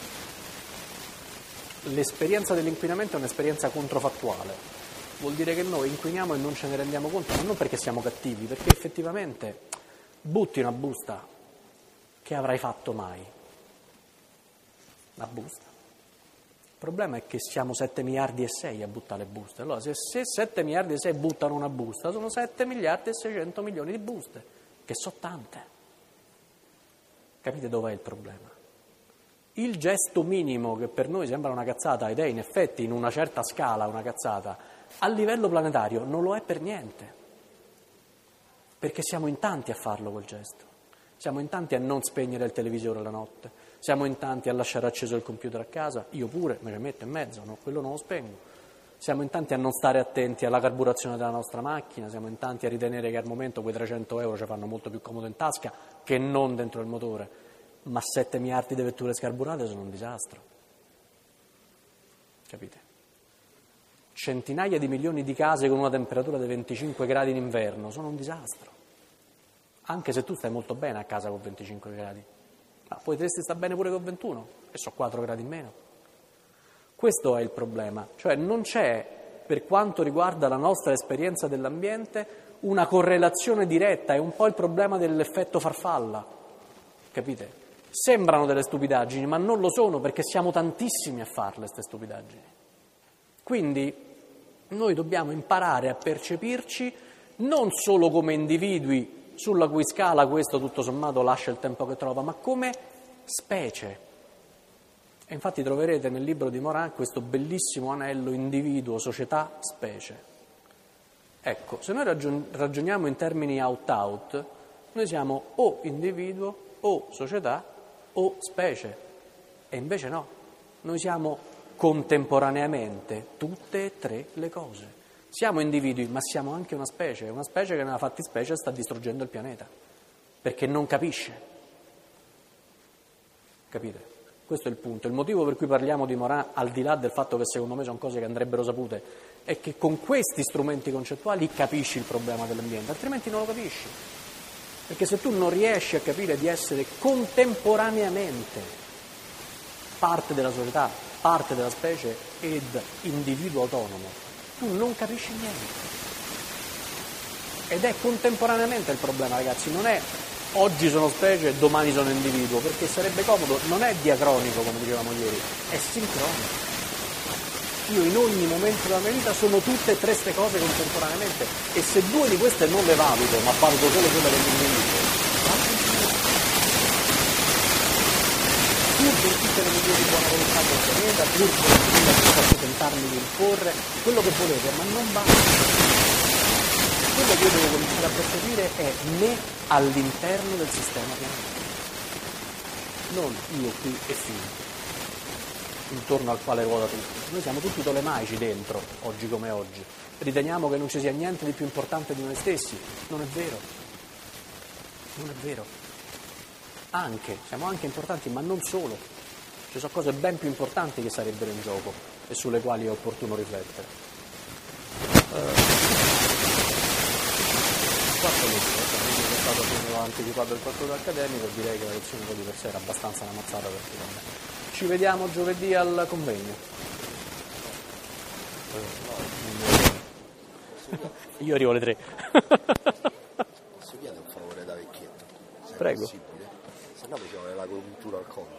l'esperienza dell'inquinamento è un'esperienza controfattuale. Vuol dire che noi inquiniamo e non ce ne rendiamo conto, ma non perché siamo cattivi, perché effettivamente butti una busta, che avrai fatto mai? Una busta. Il problema è che siamo sette miliardi e sei a buttare le buste. Allora, se, se sette miliardi e sei buttano una busta, sono sette miliardi e seicento milioni di buste, che sono tante. Capite dov'è il problema? Il gesto minimo, che per noi sembra una cazzata, ed è in effetti in una certa scala una cazzata, a livello planetario non lo è per niente. Perché siamo in tanti a farlo quel gesto. Siamo in tanti a non spegnere il televisore la notte. Siamo in tanti a lasciare acceso il computer a casa, io pure me ne metto in mezzo, no? Quello non lo spengo. Siamo in tanti a non stare attenti alla carburazione della nostra macchina, siamo in tanti a ritenere che al momento quei trecento euro ci fanno molto più comodo in tasca che non dentro il motore. Ma sette miliardi di vetture scarburate sono un disastro. Capite? Centinaia di milioni di case con una temperatura di venticinque gradi in inverno sono un disastro. Anche se tu stai molto bene a casa con venticinque gradi. Ma potresti stare bene pure con ventuno, e so quattro gradi in meno. Questo è il problema, cioè non c'è, per quanto riguarda la nostra esperienza dell'ambiente, una correlazione diretta, è un po' il problema dell'effetto farfalla, capite? Sembrano delle stupidaggini, ma non lo sono, perché siamo tantissimi a farle, queste stupidaggini. Quindi noi dobbiamo imparare a percepirci non solo come individui, sulla cui scala questo tutto sommato lascia il tempo che trova, ma come specie. E infatti troverete nel libro di Morin questo bellissimo anello individuo, società, specie. Ecco, se noi ragion- ragioniamo in termini out-out, noi siamo o individuo, o società, o specie. E invece no, noi siamo contemporaneamente tutte e tre le cose. Siamo individui, ma siamo anche una specie, una specie che nella fattispecie sta distruggendo il pianeta, perché non capisce. Capite? Questo è il punto. Il motivo per cui parliamo di Morin, al di là del fatto che secondo me sono cose che andrebbero sapute, è che con questi strumenti concettuali capisci il problema dell'ambiente, altrimenti non lo capisci. Perché se tu non riesci a capire di essere contemporaneamente parte della società, parte della specie ed individuo autonomo, tu non capisci niente. Ed è contemporaneamente il problema, ragazzi, non è oggi sono specie e domani sono individuo, perché sarebbe comodo, non è diacronico come dicevamo ieri, è sincronico. Io in ogni momento della mia vita sono tutte e tre queste cose contemporaneamente, e se due di queste non le valuto, ma valuto solo quella dell'individuo, pur per tutte le migliori buone volontà del pianeta, pur per quello che posso tentarmi di imporre, quello che volete, ma non basta. Quello che io devo cominciare a percepire è me all'interno del sistema pianetario, non io qui e fine, intorno al quale ruota tutto. Noi siamo tutti tolemaici dentro, oggi come oggi. Riteniamo che non ci sia niente di più importante di noi stessi. Non è vero. Non è vero. Anche, siamo anche importanti, ma non solo. Ci sono cose ben più importanti che sarebbero in gioco e sulle quali è opportuno riflettere. Uh, Quattro mesi, sono stato appena anticipato il quattro accademico, direi che la lezione di per sé era abbastanza una mazzata per me. Ci vediamo giovedì al convegno. Io arrivo alle tre. Posso chiedere un favore da vecchietto? Se Prego. È possibile? Se no facciamo la cultura al conto.